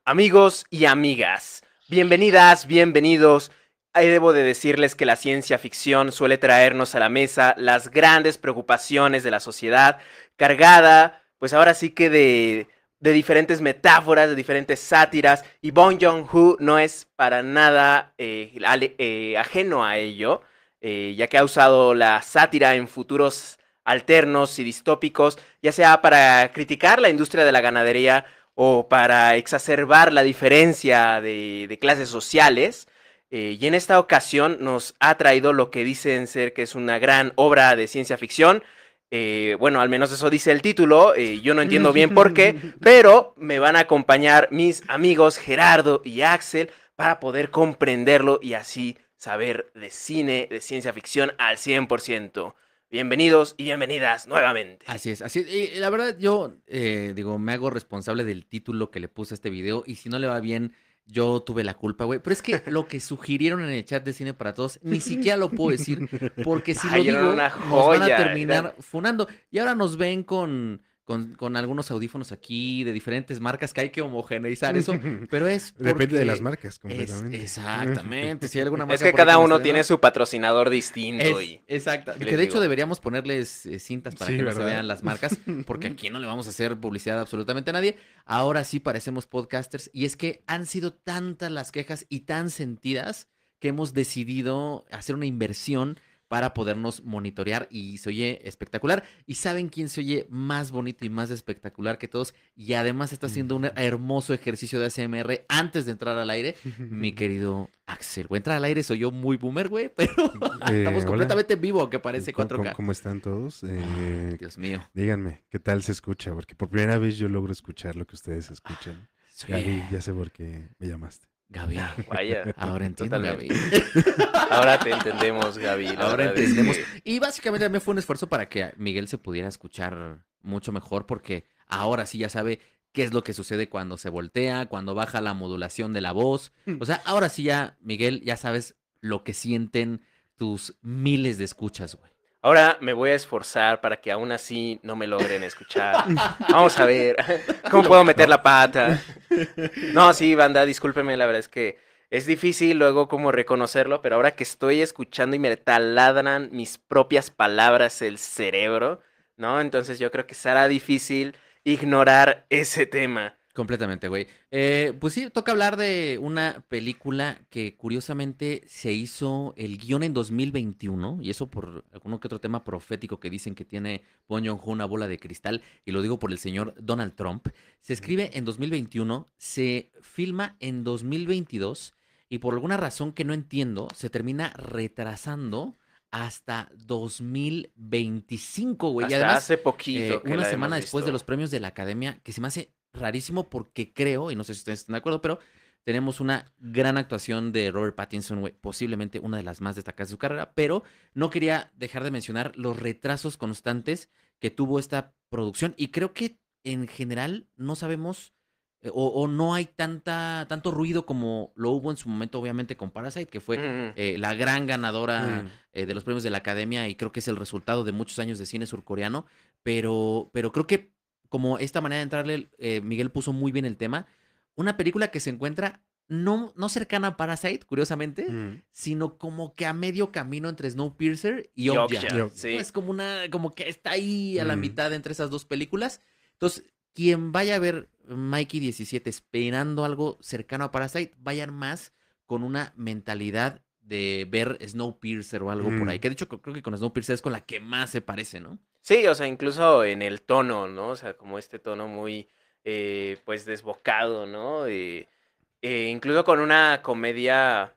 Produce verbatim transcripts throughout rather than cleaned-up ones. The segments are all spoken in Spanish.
Amigos y amigas, bienvenidas, bienvenidos. Ahí debo de decirles que la ciencia ficción suele traernos a la mesa las grandes preocupaciones de la sociedad, cargada, pues ahora sí que de, de diferentes metáforas, de diferentes sátiras, y Bong Joon-ho no es para nada eh, ale- eh, ajeno a ello, eh, ya que ha usado la sátira en futuros alternos y distópicos, ya sea para criticar la industria de la ganadería o para exacerbar la diferencia de, de clases sociales. Eh, y en esta ocasión nos ha traído lo que dicen ser que es una gran obra de ciencia ficción. Eh, bueno, al menos eso dice el título. Eh, yo no entiendo bien por qué, pero me van a acompañar mis amigos Gerardo y Axel para poder comprenderlo y así saber de cine, de ciencia ficción al cien por ciento. Bienvenidos y bienvenidas nuevamente. Así es, así es. Y la verdad, yo eh, digo, me hago responsable del título que le puse a este video. Y si no le va bien, yo tuve la culpa, güey. Pero es que lo que sugirieron en el chat de Cine para Todos, ni siquiera lo puedo decir, porque si lo Ay, eran digo, una nos van a joya. Eran terminar funando. Y ahora nos ven con, con, con algunos audífonos aquí de diferentes marcas que hay que homogeneizar eso. Pero es Depende de las porque marcas, es completamente. exactamente. Si hay alguna Es marca que por ahí que cada me uno esté tiene viendo. su patrocinador distinto Es, y exacto. ¿qué Que les de hecho digo? deberíamos ponerles eh, cintas para Sí, que no se ¿verdad? vean las marcas, porque aquí no le vamos a hacer publicidad a absolutamente a nadie. Ahora sí parecemos podcasters, y es que han sido tantas las quejas y tan sentidas que hemos decidido hacer una inversión para podernos monitorear y se oye espectacular. ¿Y saben quién se oye más bonito y más espectacular que todos? Y además está haciendo un hermoso ejercicio de A S M R antes de entrar al aire, mi querido Axel. Voy a entrar al aire, soy yo muy boomer, güey, pero Eh, estamos hola, completamente en vivo, aunque parece ¿cómo, cómo- cuatro K. cómo están todos? Ay, Eh, Dios mío. díganme, ¿qué tal se escucha? Porque por primera vez yo logro escuchar lo que ustedes escuchan. Soy Gaby, ya sé por qué me llamaste. Ah, Gaby. vaya, Ahora entiendo, totalmente. Gaby. Ahora te entendemos, Gaby. La Ahora verdad es entendemos. que Y básicamente también fue un esfuerzo para que Miguel se pudiera escuchar mucho mejor, porque ahora sí ya sabe qué es lo que sucede cuando se voltea, cuando baja la modulación de la voz. O sea, ahora sí ya, Miguel, ya sabes lo que sienten tus miles de escuchas, güey. ahora me voy a esforzar para que aún así no me logren escuchar. Vamos a ver cómo No, puedo meter no. la pata. No, sí, banda, discúlpeme, la verdad es que es difícil luego como reconocerlo, pero ahora que estoy escuchando y me taladran mis propias palabras el cerebro, ¿no? Entonces yo creo que será difícil ignorar ese tema. Completamente, güey. Eh, pues sí, toca hablar de una película que curiosamente se hizo el guión en dos mil veintiuno, y eso por alguno que otro tema profético que dicen que tiene Bong Joon-ho una bola de cristal, y lo digo por el señor Donald Trump. Se escribe en dos mil veintiuno, se filma en dos mil veintidós, y por alguna razón que no entiendo, se termina retrasando hasta dos mil veinticinco, güey. Y Hasta además, hace eh, poquito que una la semana hemos después de visto. los premios de la Academia, que se me hace rarísimo porque creo, y no sé si ustedes están de acuerdo, pero tenemos una gran actuación de Robert Pattinson, güey, posiblemente una de las más destacadas de su carrera, pero no quería dejar de mencionar los retrasos constantes que tuvo esta producción, y creo que en general no sabemos eh, o, o no hay tanta, tanto ruido como lo hubo en su momento, obviamente, con Parasite, que fue Mm, eh, la gran ganadora Mm. eh, de los premios de la Academia, y creo que es el resultado de muchos años de cine surcoreano, pero, pero creo que como esta manera de entrarle, eh, Miguel puso muy bien el tema. Una película que se encuentra no, no cercana a Parasite, curiosamente, Mm. sino como que a medio camino entre Snowpiercer y y Okja. Okja, Yo. ¿No? sí. Es como una, como que está ahí a la Mm. mitad entre esas dos películas. Entonces, quien vaya a ver Mikey diecisiete esperando algo cercano a Parasite, vayan más con una mentalidad de ver Snowpiercer o algo por ahí. Mm. Que de hecho creo que con Snowpiercer es con la que más se parece, ¿no? Sí, o sea, incluso en el tono, ¿no? O sea, como este tono muy, eh, pues, desbocado, ¿no? Eh, eh, incluso con una comedia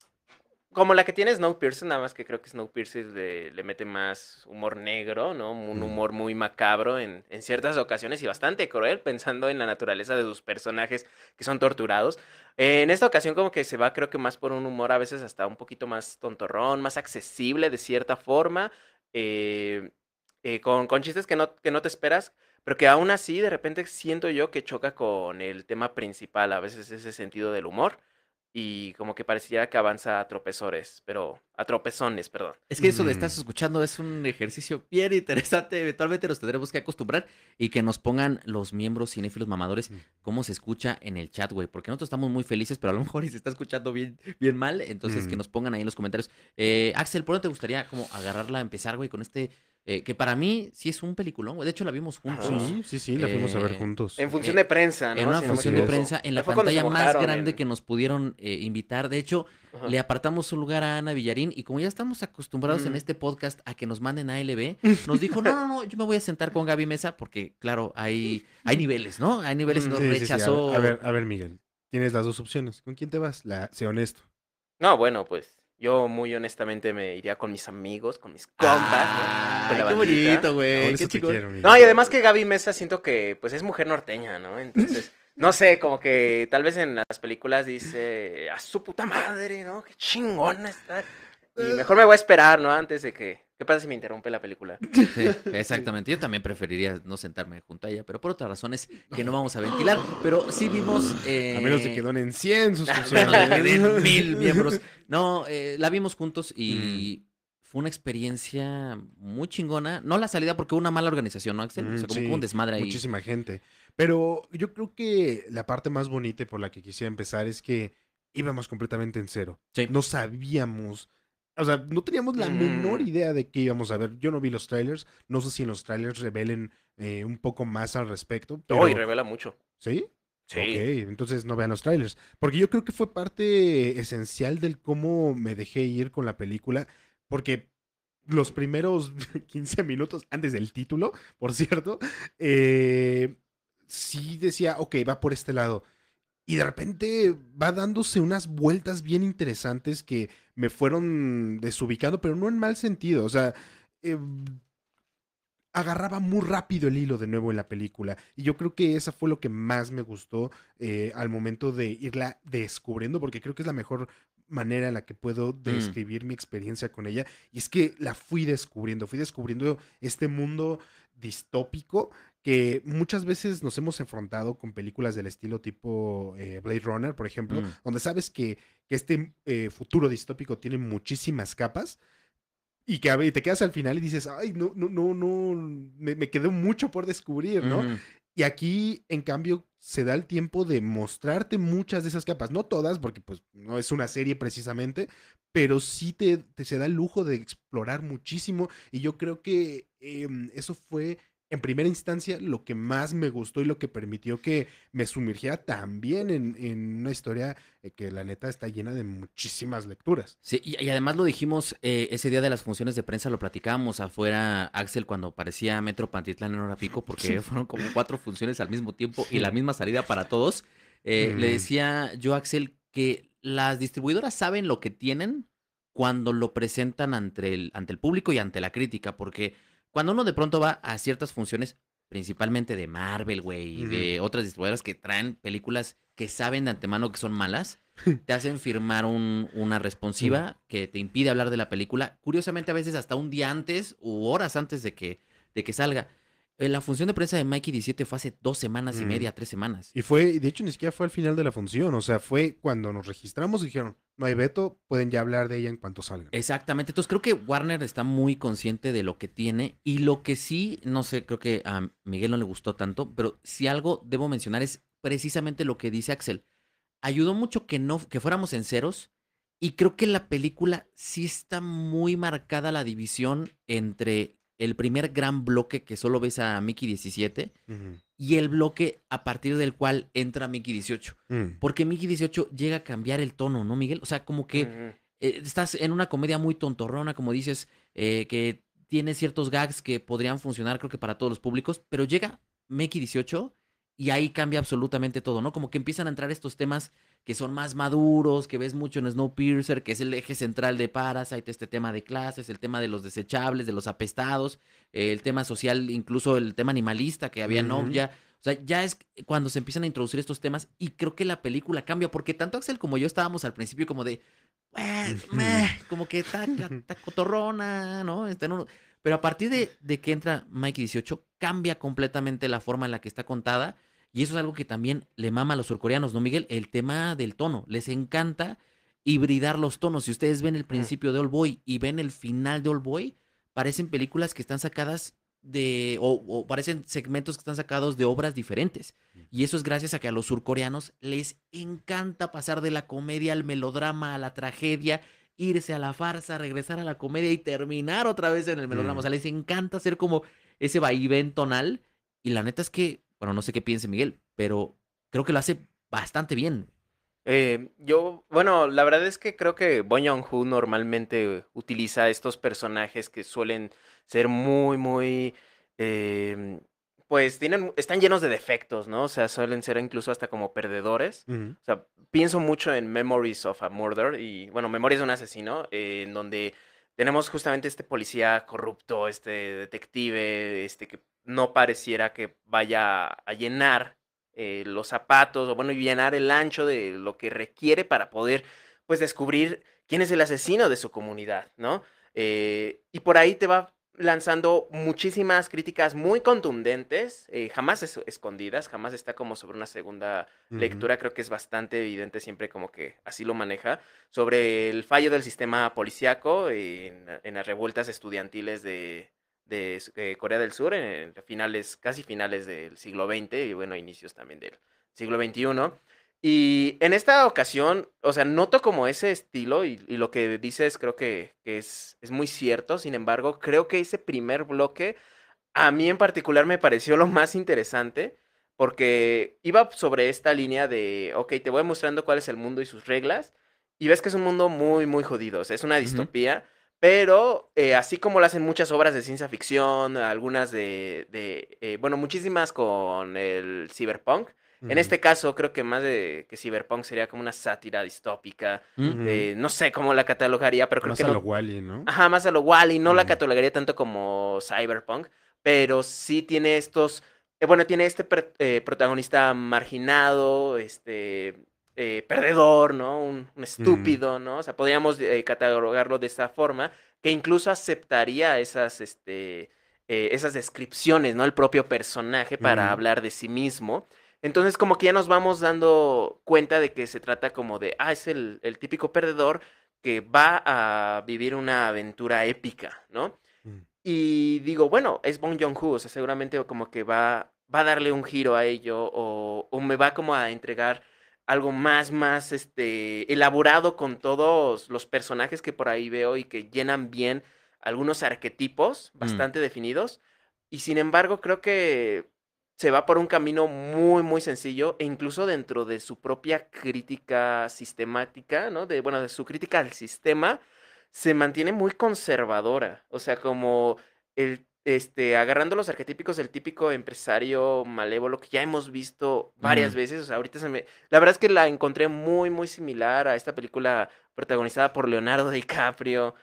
como la que tiene Snowpiercer, nada más que creo que Snowpiercer le, le mete más humor negro, ¿no? Un Mm. humor muy macabro en, en ciertas ocasiones y bastante cruel, pensando en la naturaleza de sus personajes que son torturados. Eh, en esta ocasión como que se va creo que más por un humor a veces hasta un poquito más tontorrón, más accesible de cierta forma, eh, eh, con, con chistes que no, que no te esperas, pero que aún así de repente siento yo que choca con el tema principal, a veces ese sentido del humor. y como que pareciera que avanza a tropezores, pero a tropezones, perdón. Es que eso de estás Mm. escuchando es un ejercicio bien interesante. Eventualmente nos tendremos que acostumbrar y que nos pongan los miembros cinéfilos mamadores Mm. cómo se escucha en el chat, güey. Porque nosotros estamos muy felices, pero a lo mejor y se está escuchando bien, bien mal. Entonces que Mm. nos pongan ahí en los comentarios. Eh, Axel, ¿por dónde te gustaría como agarrarla, empezar, güey, con este, eh, que para mí sí es un peliculón, güey? De hecho, la vimos juntos. Ajá. Sí, sí, sí, la fuimos a ver eh, juntos. En función eh, de prensa, en ¿no? una Si no me Así función de es. equivoco. prensa, en Ahí la fue cuando se pantalla más mojaron grande en... que nos pudieron eh, invitar. De hecho, Ajá. le apartamos un lugar a Ana Villarín y como ya estamos acostumbrados en Mm. este podcast a que nos manden a L B, nos dijo, no, no, no, yo me voy a sentar con Gaby Mesa porque, claro, hay, hay niveles, ¿no? Hay niveles y Mm. nos Sí, sí, sí. A ver, a rechazó. ver, a ver, Miguel. Tienes las dos opciones. ¿Con quién te vas? La, sé honesto. No, bueno, pues yo muy honestamente me iría con mis amigos, con mis compas, ¿no? Con Ay, la qué bandita. bonito, Por güey, qué eso te chingón. quiero, Miguel. No, y además que Gaby Mesa siento que pues es mujer norteña, ¿no? Entonces, no sé, como que tal vez en las películas dice, a su puta madre, ¿no? Qué chingona está. Y mejor me voy a esperar, ¿no? Antes de que... ¿Qué pasa si me interrumpe la película? Sí, exactamente. Yo también preferiría no sentarme junto a ella, pero por otras razones que no vamos a ventilar. Pero sí vimos. A menos de que Eh, donen cien a suscripciones. menos de que den mil miembros. No, eh, la vimos juntos Mm. y fue una experiencia muy chingona. No la salida porque hubo una mala organización, ¿no, Axel? O Mm, sea, como que hubo un sí, desmadre ahí. muchísima gente. Pero yo creo que la parte más bonita y por la que quisiera empezar es que íbamos completamente en cero. Sí. No sabíamos, o sea, no teníamos la menor Mm. idea de qué íbamos a ver. Yo no vi los trailers, no sé si en los trailers revelen eh, un poco más al respecto, Oh, y pero revela mucho. ¿sí? Ok, Sí. entonces no vean los trailers. Porque yo creo que fue parte esencial del cómo me dejé ir con la película, porque los primeros quince minutos antes del título, por cierto, eh, sí decía, ok, va por este lado. Y de repente va dándose unas vueltas bien interesantes que me fueron desubicando, pero no en mal sentido. O sea, eh, agarraba muy rápido el hilo de nuevo en la película. Y yo creo que esa fue lo que más me gustó eh, al momento de irla descubriendo, porque creo que es la mejor manera en la que puedo Mm, describir mi experiencia con ella. Y es que la fui descubriendo, fui descubriendo este mundo distópico que muchas veces nos hemos enfrentado con películas del estilo tipo eh, Blade Runner, por ejemplo, mm. donde sabes que, que este eh, futuro distópico tiene muchísimas capas y que a ver, te quedas al final y dices, ay, no, no, no, no, me, me quedó mucho por descubrir, ¿no? Ujú. Y aquí, en cambio, se da el tiempo de mostrarte muchas de esas capas, no todas, porque pues no es una serie precisamente, pero sí te, te se da el lujo de explorar muchísimo y yo creo que em, eso fue en primera instancia lo que más me gustó y lo que permitió que me sumergiera también en, en una historia eh, que la neta está llena de muchísimas lecturas. Sí, y, y además lo dijimos eh, ese día de las funciones de prensa, lo platicábamos afuera, Axel, cuando aparecía Metro Pantitlán en hora pico, porque fueron como cuatro funciones al mismo tiempo y la misma salida para todos. Eh, le Mm, decía yo, Axel, que las distribuidoras saben lo que tienen cuando lo presentan ante el, ante el público y ante la crítica, porque cuando uno de pronto va a ciertas funciones, principalmente de Marvel, güey, y ujú. de otras distribuidoras que traen películas que saben de antemano que son malas, te hacen firmar un- una Sí. responsiva que te impide hablar de la película, curiosamente a veces hasta un día antes u horas antes de que, de que salga. Eh, la función de prensa de Mikey diecisiete fue hace dos semanas y Mm. media, tres semanas. Y fue, de hecho, ni siquiera fue al final de la función, o sea, fue cuando nos registramos y dijeron, no hay veto, pueden ya hablar de ella en cuanto salga. Exactamente, entonces creo que Warner está muy consciente de lo que tiene y lo que sí, no sé, creo que a Miguel no le gustó tanto, pero si algo debo mencionar es precisamente lo que dice Axel. Ayudó mucho que no, que fuéramos en ceros. Y creo que en la película sí está muy marcada la división entre el primer gran bloque que solo ves a Mickey diecisiete Ujú. y el bloque a partir del cual entra Mickey dieciocho. Mm. Porque Mickey dieciocho llega a cambiar el tono, ¿no, Miguel? O sea, como que Ujú. eh, estás en una comedia muy tontorrona, como dices, eh, que tiene ciertos gags que podrían funcionar, creo que para todos los públicos, pero llega Mickey dieciocho y ahí cambia absolutamente todo, ¿no? Como que empiezan a entrar estos temas que son más maduros, que ves mucho en Snowpiercer, que es el eje central de Parasite, este tema de clases, el tema de los desechables, de los apestados, eh, el tema social, incluso el tema animalista que había en Ujú. Okja. O sea, ya es cuando se empiezan a introducir estos temas y creo que la película cambia, porque tanto Axel como yo estábamos al principio como de, "Eh, meh", como que está, está cotorrona, ¿no? Está en un- Pero a partir de, de que entra Mikey dieciocho, cambia completamente la forma en la que está contada Y eso es algo que también le mama a los surcoreanos, ¿no, Miguel? El tema del tono. Les encanta hibridar los tonos. Si ustedes ven el Ujú. principio de All Boy y ven el final de All Boy, parecen películas que están sacadas de, o, o parecen segmentos que están sacados de obras diferentes. Y eso es gracias a que a los surcoreanos les encanta pasar de la comedia al melodrama, a la tragedia, irse a la farsa, regresar a la comedia y terminar otra vez en el melodrama. O Mm. sea, les encanta hacer como ese vaivén tonal. Y la neta es que, bueno, no sé qué piense Miguel, pero creo que lo hace bastante bien. Eh, yo, bueno, la verdad es que creo que Bong Joon-ho normalmente utiliza estos personajes que suelen ser muy, muy, em, pues tienen, están llenos de defectos, ¿no? O sea, suelen ser incluso hasta como perdedores. Ujú. O sea, pienso mucho en Memories of a Murder y, bueno, Memorias de un asesino, eh, en donde tenemos justamente este policía corrupto, este detective, este que no pareciera que vaya a llenar eh, los zapatos, o bueno, y llenar el ancho de lo que requiere para poder, pues, descubrir quién es el asesino de su comunidad, ¿no? Eh, y por ahí te va lanzando muchísimas críticas muy contundentes, eh, jamás es- escondidas, jamás está como sobre una segunda Ujú. lectura, creo que es bastante evidente siempre como que así lo maneja, sobre el fallo del sistema policíaco en, en las revueltas estudiantiles de, de s- eh, Corea del Sur en finales, casi finales del siglo veinte y bueno, inicios también del siglo veintiuno. Y en esta ocasión, o sea, noto como ese estilo y, y lo que dices creo que, que es, es muy cierto. Sin embargo, creo que ese primer bloque a mí en particular me pareció lo más interesante porque iba sobre esta línea de, ok, te voy mostrando cuál es el mundo y sus reglas y ves que es un mundo muy, muy jodido, o sea, es una Ujú, distopía, pero eh, así como lo hacen muchas obras de ciencia ficción, algunas de, de eh, bueno, muchísimas con el cyberpunk. En Ujú. este caso, creo que más de que cyberpunk sería como una sátira distópica. ujú. Ujú. Eh, no sé cómo la catalogaría, pero creo Más que a lo no. Wall-E, ¿no? Ajá, más a lo Wall-E, no la Ujú. catalogaría tanto como Cyberpunk, pero sí tiene estos, eh, bueno, tiene este per- eh, protagonista marginado, este, eh, perdedor, ¿no? Un, un Ujú. estúpido, ¿no? O sea, podríamos eh, catalogarlo de esta forma, que incluso aceptaría esas, este, eh, esas descripciones, ¿no? El propio personaje para Ujú. hablar de sí mismo. Entonces, como que ya nos vamos dando cuenta de que se trata como de, ah, es el, el típico perdedor que va a vivir una aventura épica, ¿no? Ujú. Y digo, bueno, es Bong Joon-ho, o sea, seguramente como que va, va a darle un giro a ello o, o me va como a entregar algo más, más, este, elaborado con todos los personajes que por ahí veo y que llenan bien algunos arquetipos Mm, bastante definidos. Y sin embargo, creo que se va por un camino muy, muy sencillo e incluso dentro de su propia crítica sistemática, ¿no? De, bueno, de su crítica al sistema, se mantiene muy conservadora. O sea, como el, este, agarrando los arquetípicos del típico empresario malévolo que ya hemos visto varias mm. veces. O sea, ahorita se me. La verdad es que la encontré muy, muy similar a esta película protagonizada por Leonardo DiCaprio.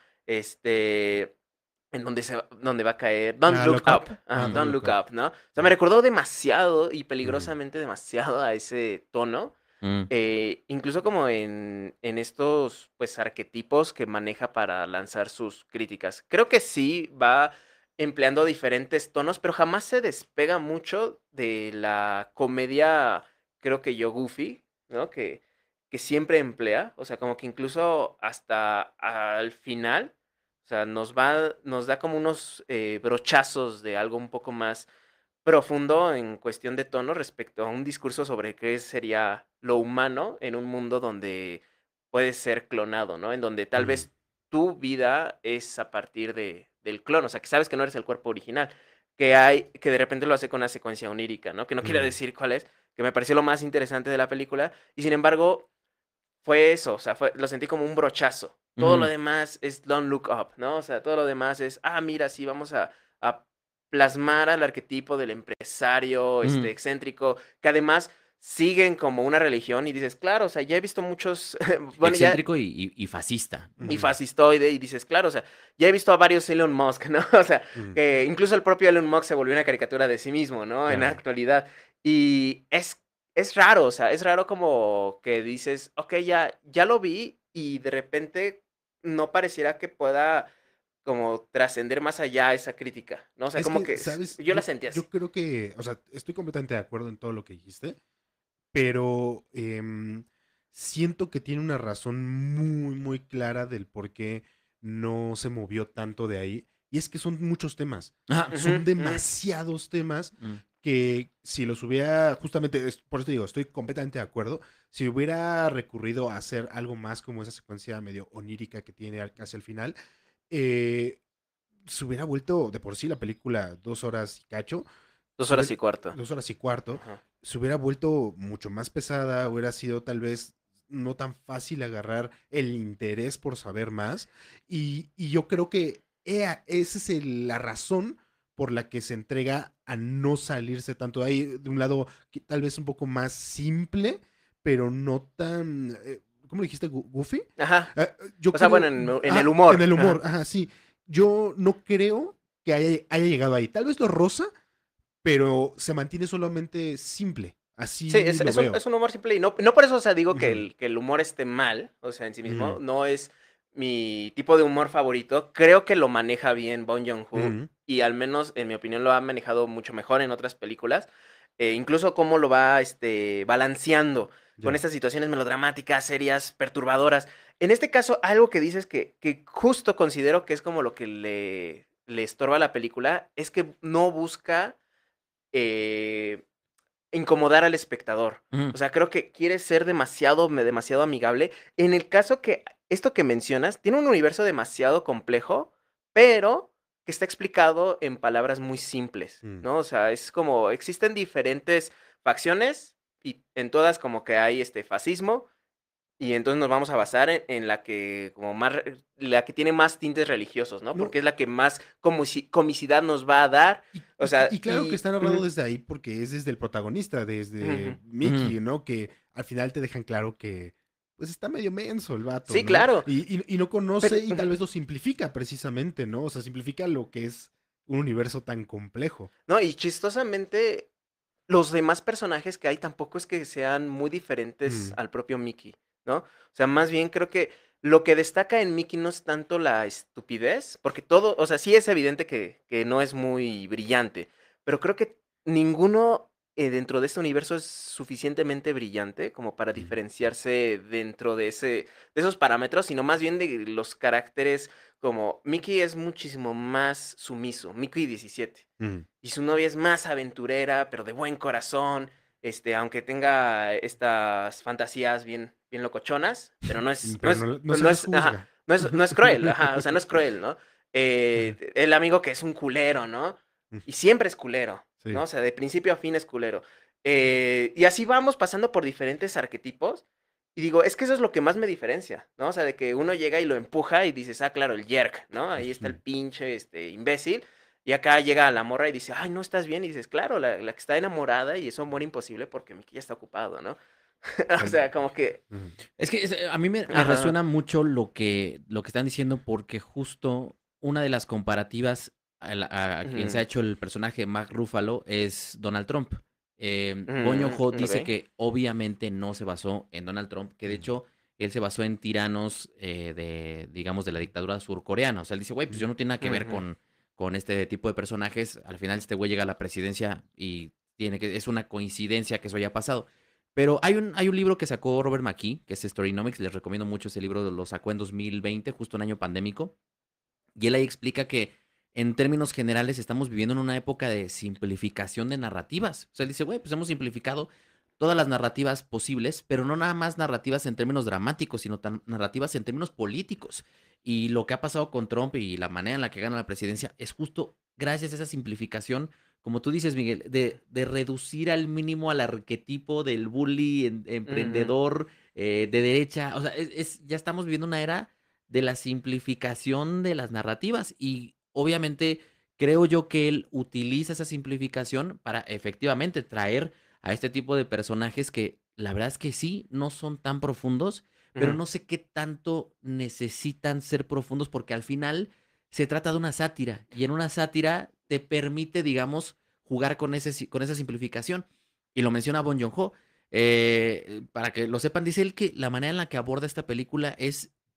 Este en donde se va donde va a caer Don't Ah, Look Look Up. Up, Ah, ajá, Don't Don't Look Look Up. Up, ¿no? O sea, me Ujú. recordó demasiado y Ujú. peligrosamente demasiado a ese tono, Mm, eh, incluso como en en estos, pues, arquetipos que maneja para lanzar sus críticas. Creo que sí va empleando diferentes tonos, pero jamás se despega mucho de la comedia, creo que yo, goofy, ¿no? Que que siempre emplea, o sea, como que incluso hasta al final, o sea, nos va nos da como unos, eh, brochazos de algo un poco más profundo en cuestión de tono respecto a un discurso sobre qué sería lo humano en un mundo donde puedes ser clonado, ¿no? En donde tal Ujú. vez tu vida es a partir de del clon, o sea, que sabes que no eres el cuerpo original, que hay que de repente lo hace con una secuencia onírica, ¿no? Que no quiero Ujú. decir cuál es, que me pareció lo más interesante de la película, y sin embargo, fue eso, o sea, fue lo sentí como un brochazo. Todo lo ujú, demás es don't look up, ¿no? O sea, todo lo demás es, ah, mira, sí, vamos a a plasmar al arquetipo del empresario, este, ujú. excéntrico, que además siguen como una religión y dices, claro, o sea, ya he visto muchos, bueno, ya Excéntrico y, y- y fascista. y Ujú. fascistoide, y dices, claro, o sea, ya he visto a varios Elon Musk, ¿no? O sea, Ujú. que incluso el propio Elon Musk se volvió una caricatura de sí mismo, ¿no? En la Claro. actualidad. Y es es raro, o sea, es raro como que dices: "Okey, ya ya lo vi", y de repente no pareciera que pueda como trascender más allá esa crítica, ¿no? O sea, Es como que, que s- ¿sabes? yo la Yo, sentí así. yo creo que, o sea, estoy completamente de acuerdo en todo lo que dijiste, pero em, siento que tiene una razón muy, muy clara del por qué no se movió tanto de ahí. Y es que son muchos temas, Ajá. Ujú, son ujú. demasiados temas Mm. que si los hubiera, justamente, es- por eso te digo, estoy completamente de acuerdo, si hubiera recurrido a hacer algo más como esa secuencia medio onírica que tiene al- casi al final, eh, se hubiera vuelto de por sí la película dos horas y cacho, Dos se horas hubiera- y cuarto. dos horas y cuarto, Ajá. se hubiera vuelto mucho más pesada, hubiera sido tal vez no tan fácil agarrar el interés por saber más. Y, y yo creo que ea- esa es el- la razón por la que se entrega a no salirse tanto de ahí. De un lado, que tal vez un poco más simple, pero no tan, eh, ¿cómo le dijiste? gu- ¿Goofy? Ajá. Eh, yo O sea, bueno, creo, en, en el ah, en humor. el humor, Ajá. ajá, sí. Yo no creo que haya, haya llegado ahí. Tal vez lo rosa, pero se mantiene solamente simple. Sí, Así es, lo es un, veo. es un humor simple y no, no por eso, o sea, digo que Ujú, el, que el humor esté mal, o sea, en sí mismo, ujú, no es mi tipo de humor favorito. Creo que lo maneja bien Bong Joon-ho ujú, y al menos, en mi opinión, lo ha manejado mucho mejor en otras películas. Eh, incluso cómo lo va este, balanceando con ya. estas situaciones melodramáticas, serias, perturbadoras. En este caso, algo que dices que, que justo considero que es como lo que le, le estorba a la película, es que no busca... eh, incomodar al espectador. Ujú. O sea, creo que quiere ser demasiado, me demasiado amigable. En el caso que esto que mencionas tiene un universo demasiado complejo, pero que está explicado en palabras muy simples, Mm. ¿no? O sea, es como existen diferentes facciones y en todas como que hay este fascismo y entonces nos vamos a basar en, en la que como más re- la que tiene más tintes religiosos, ¿no? No, Porque es la que más comici- comicidad nos va a dar. y, O y- y sea, claro que y está narrado ujú, desde ahí porque es desde el protagonista, ujú. desde Ujú. Mickey, ¿no? Que al final te dejan claro que pues está medio menso el vato, Sí, ¿no? claro. Y, y- y no conoce Pero y tal vez lo simplifica precisamente, ¿no? O sea, simplifica lo que es un universo tan complejo. no, y chistosamente, los demás personajes que hay tampoco es que sean muy diferentes Mm, al propio Mickey, ¿no? O sea, más bien creo que lo que destaca en Mickey no es tanto la estupidez, porque todo, o sea, sí es evidente que, que no es muy brillante, pero creo que ninguno eh, dentro de este universo es suficientemente brillante como para mm, diferenciarse dentro de ese, de esos parámetros, sino más bien de los caracteres como Mickey es muchísimo más sumiso, Mickey diecisiete. mm. Y su novia es más aventurera, pero de buen corazón, este, aunque tenga estas fantasías bien, bien locochonas, pero no Mm, es, no pero es, no, no se no las es, ajá, juzga. no es, no es cruel, ajá, o sea, no es cruel, ¿no? Ajá. Eh, el amigo que es un culero, ¿no? Mm, Y siempre es culero, ¿no? sí. O sea, de principio a fin es culero. Eh, y así vamos pasando por diferentes arquetipos. Y digo, es que eso es lo que más me diferencia, ¿no? O sea, de que uno llega y lo empuja y dices, ah, claro, el jerk, ¿no? Ahí está el Ujú. pinche, este, imbécil. Y acá llega la morra y dice, ay, no estás bien. Y dices, claro, la, la que está enamorada y es un amor imposible porque Mickey ya está ocupado, ¿no? O Tal- sea, como que, ujú, Es que es- a mí me, me ajá, resuena mucho lo que, lo que están diciendo porque justo una de las comparativas a, la- a quien se ha ujú, hecho el personaje Mark Ruffalo es Donald Trump. Eh, Bong ujú, Joon-ho dice ok, que obviamente no se basó en Donald Trump, que de ujú, hecho él se basó en tiranos eh, de, digamos, de la dictadura surcoreana. O sea, él dice, güey, pues yo no tiene nada que ver ujú, con, con este tipo de personajes. Al final este güey llega a la presidencia y tiene que, es una coincidencia que eso haya pasado. Pero hay un, hay un libro que sacó Robert McKee, que es Storynomics, les recomiendo mucho ese libro, lo sacó en dos mil veinte, justo un año pandémico, y él ahí explica que en términos generales estamos viviendo en una época de simplificación de narrativas. O sea, él dice, güey, pues hemos simplificado todas las narrativas posibles, pero no nada más narrativas en términos dramáticos, sino tan narrativas en términos políticos. Y lo que ha pasado con Trump y la manera en la que gana la presidencia es justo gracias a esa simplificación, como tú dices, Miguel, de, de reducir al mínimo al arquetipo del bully en- ujú, emprendedor eh, de derecha. O sea, es, es- ya estamos viviendo una era de la simplificación de las narrativas y obviamente creo yo que él utiliza esa simplificación para efectivamente traer a este tipo de personajes que la verdad es que sí, no son tan profundos, pero ujú, no sé qué tanto necesitan ser profundos porque al final se trata de una sátira y en una sátira te permite, digamos, jugar con, ese, si- con esa simplificación. Y lo menciona Bon Joon-ho. Eh, para que lo sepan, dice él que la manera en la que aborda esta película es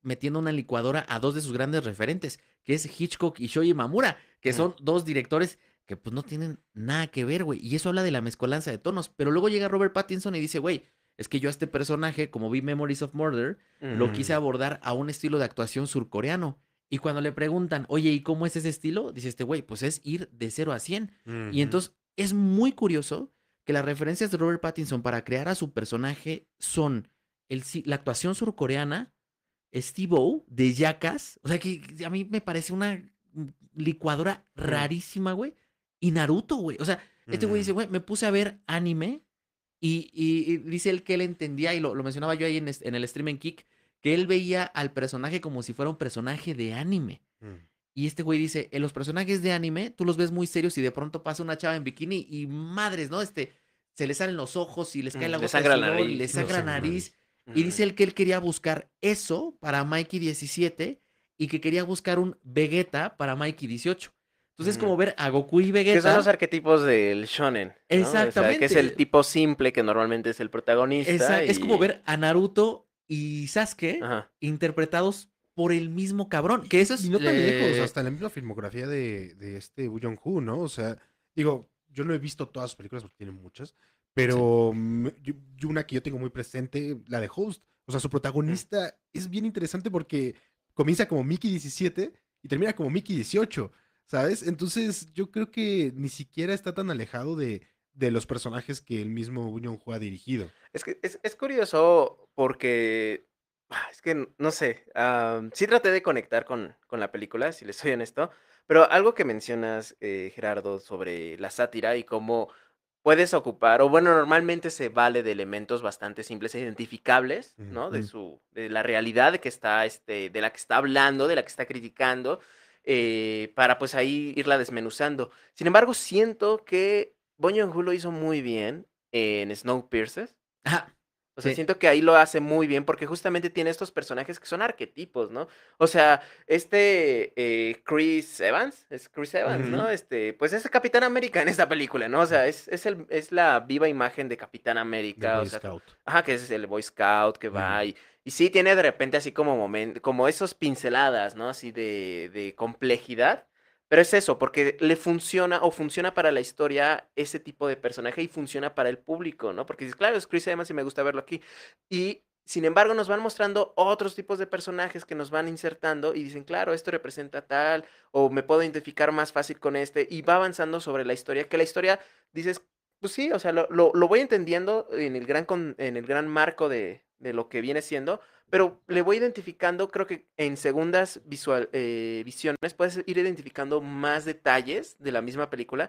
metiendo en una licuadora a dos de sus grandes referentes, que es Hitchcock y Shoji Mamura, que Ujú. son dos directores que pues no tienen nada que ver, güey. Y eso habla de la mezcolanza de tonos. Pero luego llega Robert Pattinson y dice, güey, es que yo a este personaje, como vi Memories of Murder, lo quise Mm, abordar a un estilo de actuación surcoreano. Y cuando le preguntan, oye, ¿y cómo es ese estilo? Dice este güey, pues es ir de cero a cien. Y ujú, entonces es muy curioso que las referencias de Robert Pattinson para crear a su personaje son el, ci- la actuación surcoreana, Steve-O de Jackass, o sea que que a mí me parece una mm, licuadora Ujú. rarísima, güey, y Naruto, güey. O sea, este güey dice, mm, güey, me puse a ver anime y, y- y dice él que él entendía, y lo, lo mencionaba yo ahí en, es- en el stream en Kick, que él veía al personaje como si fuera un personaje de anime. mm. Y este güey dice, en los personajes de anime, tú los ves muy serios y de pronto pasa una chava en bikini y madres, ¿no? Este, se le salen los ojos y les cae Mm, la le gota de sangra la sudor y nariz les y No sangra todo. la sangra nariz. nariz. Y Ujú. dice él que él quería buscar eso para Mikey diecisiete y que quería buscar un Vegeta para Mikey dieciocho. Entonces es Ujú. como ver a Goku y Que son los Vegeta. arquetipos del shonen, ¿no? O sea, que es el Exactamente. tipo simple que normalmente es el Esa, protagonista es como y... ver a Naruto y Sasuke Ajá. interpretados por el mismo cabrón. Que Y, eso y es. no tan lejos, eh, hasta la misma filmografía de, de este Woo Jong-ho, ¿no? O sea, digo, yo no he visto todas sus películas porque tiene muchas, sí. pero mm, yo- yo una que yo tengo muy presente, la de Host. O sea, su Mm. protagonista es bien interesante porque comienza como Mickey diecisiete y termina como Mickey dieciocho, ¿sabes? Entonces, yo creo que ni siquiera está tan alejado de, de los personajes que el mismo Woo Jong-ho ha dirigido. Es que es, es curioso porque, ah, es que n- no sé, am, sí traté de conectar con, con la película, si les soy honesto, pero algo que mencionas, eh, Gerardo, sobre la sátira y cómo puedes ocupar, o bueno, normalmente se vale de elementos bastante simples e identificables, ¿no? De Ujú. su, de la realidad de que está, este, de la que está hablando, de la que está criticando, eh, para pues ahí irla desmenuzando. Sin embargo, siento que Bong Joon-ho lo hizo muy bien en Snowpiercer. Ajá. O sea, Sí. siento que ahí lo hace muy bien porque justamente tiene estos personajes que son arquetipos, ¿no? O sea, este eh, Chris Evans, es Chris Evans, Ujú. ¿no? Este, pues es el Capitán América en esta película, ¿no? O sea, es, es, el, es la viva imagen de Capitán Del América, o Boy sea, co- Scout. ajá, que es el Boy Scout que va Mm. y, y sí tiene de repente así como momento, como esos pinceladas, ¿no? Así de, de complejidad. Pero es eso, porque le funciona o funciona para la historia ese tipo de personaje y funciona para el público, ¿no? Porque dices, claro, es Chris Evans y me gusta verlo aquí. Y sin embargo, nos van mostrando otros tipos de personajes que nos van insertando y dicen, claro, esto representa tal, o me puedo identificar más fácil con este, y va avanzando sobre la historia, que la historia dices, pues sí, o sea, lo, lo, lo voy entendiendo en el gran, con- en el gran marco de, de lo que viene siendo, pero le voy identificando, creo que en segundas visual, eh, visiones puedes ir identificando más detalles de la misma película,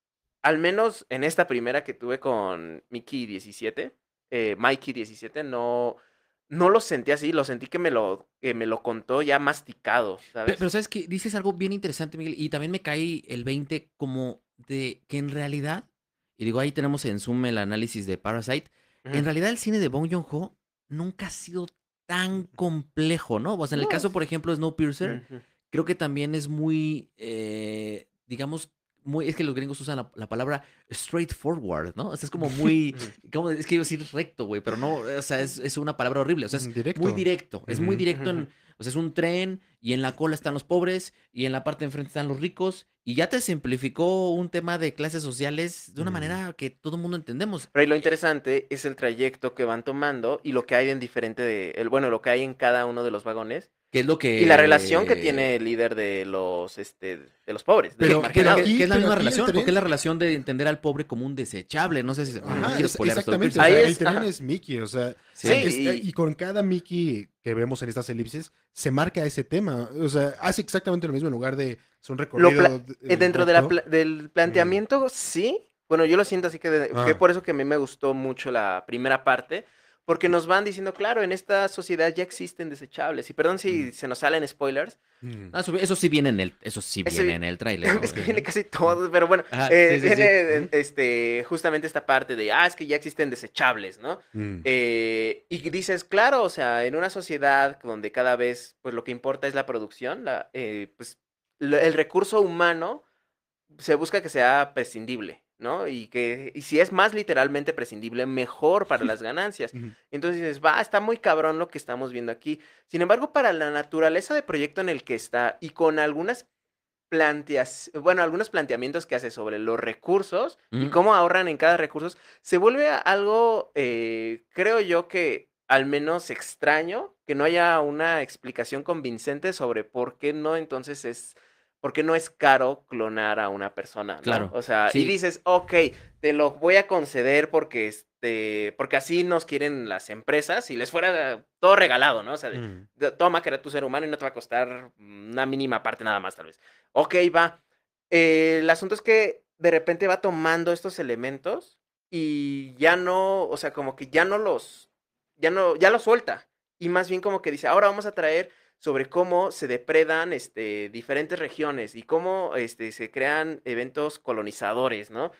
al menos en esta primera que tuve con Mickey diecisiete, eh, Mikey diecisiete, no, no lo sentí así, lo sentí que me lo, que me lo contó ya masticado, Pe- Pero, ¿sabes? sabes que dices algo bien interesante, Miguel, y también me cae el veinte como de que en realidad, y digo, ahí tenemos en Zoom el análisis de Parasite, Ujú. en realidad el cine de Bong Joon-ho nunca ha sido tan complejo, ¿no? O sea, en el No. caso, por ejemplo, de Snowpiercer, Ujú. creo que también es muy, eh, digamos, muy, es que los gringos usan la, la palabra straightforward, ¿no? O sea, es como muy, Ujú. ¿cómo? Es que iba a decir recto, güey, pero no, o sea, es, es una palabra horrible, o sea, es Mm, muy directo. directo, es muy Ujú. directo Ujú. en, o sea, es un tren y en la cola están los pobres y en la parte de enfrente están los ricos y ya te simplificó un tema de clases sociales de una Ujú. manera que todo el mundo entendemos. Pero ahí lo Eh, interesante es el trayecto que van tomando y lo que hay en diferente de, el, bueno, lo que hay en cada uno de los vagones ¿Qué es lo y la relación que que... tiene el líder de los, este, de los pobres, de los Que, Pero, que, pero marginados. que- que aquí, es la pero misma aquí el relación, porque es tren, la relación de entender al pobre como un desechable. No sé si... No, no ajá, Ujú. quiero es- spoilear exactamente, o Ahí sea, Snowpiercer. el es, tren ajá, es Mickey, o sea, sí, Sí. es- eh, y y con cada Mickey que vemos en estas elipsis, se marca ese tema, o sea, hace exactamente lo mismo en lugar de es un lo recorrido pla- eh, eh, dentro de la recto. pla- del Mm. planteamiento, sí. Bueno, yo lo siento así que de- fue Ah, por eso que a mí me gustó mucho la primera parte, porque nos van diciendo, claro, en esta sociedad ya existen desechables. Y perdón mm, si se nos salen spoilers, mm, No, eso, eso sí viene en el, eso sí ese viene en el tráiler, ¿no? es que Güey? viene ujú, casi mm, todo, pero bueno, Ajá, eh, sí, sí, viene sí. eh, ujú, este, justamente esta parte de, ah, es que ya existen desechables, ¿no? mm, Eh, y dices, claro, o sea, en una sociedad donde cada vez, pues lo que importa es la producción, la, eh, pues lo- el recurso humano se busca que sea prescindible, ¿no? Y que y si es más literalmente prescindible, mejor para las ganancias. Ujú. Entonces dices, va, está muy cabrón lo que estamos viendo aquí. Sin embargo, para la naturaleza de proyecto en el que está y con algunas planteas bueno, algunos planteamientos que hace sobre los recursos y Ujú. cómo ahorran en cada recursos, se vuelve a- algo, eh, creo yo que al menos extraño, que no haya una explicación convincente sobre por qué no entonces es por qué no es caro clonar a una persona, ¿no? Claro, O sea, y sí, dices: "Okey, te lo voy a conceder porque, este, porque así nos quieren las empresas", si les fuera todo regalado, ¿no? O sea, de Mm. de toma, crea tu ser humano y no te va a costar una mínima parte nada más, tal vez. Okey, va. Eh, el asunto es que de repente va tomando estos elementos y ya no, o sea, como que ya no los ya no ya los suelta. Y más bien como que dice: "Ahora vamos a traer sobre cómo se depredan, este, diferentes regiones y cómo, este, se crean eventos colonizadores", ¿no?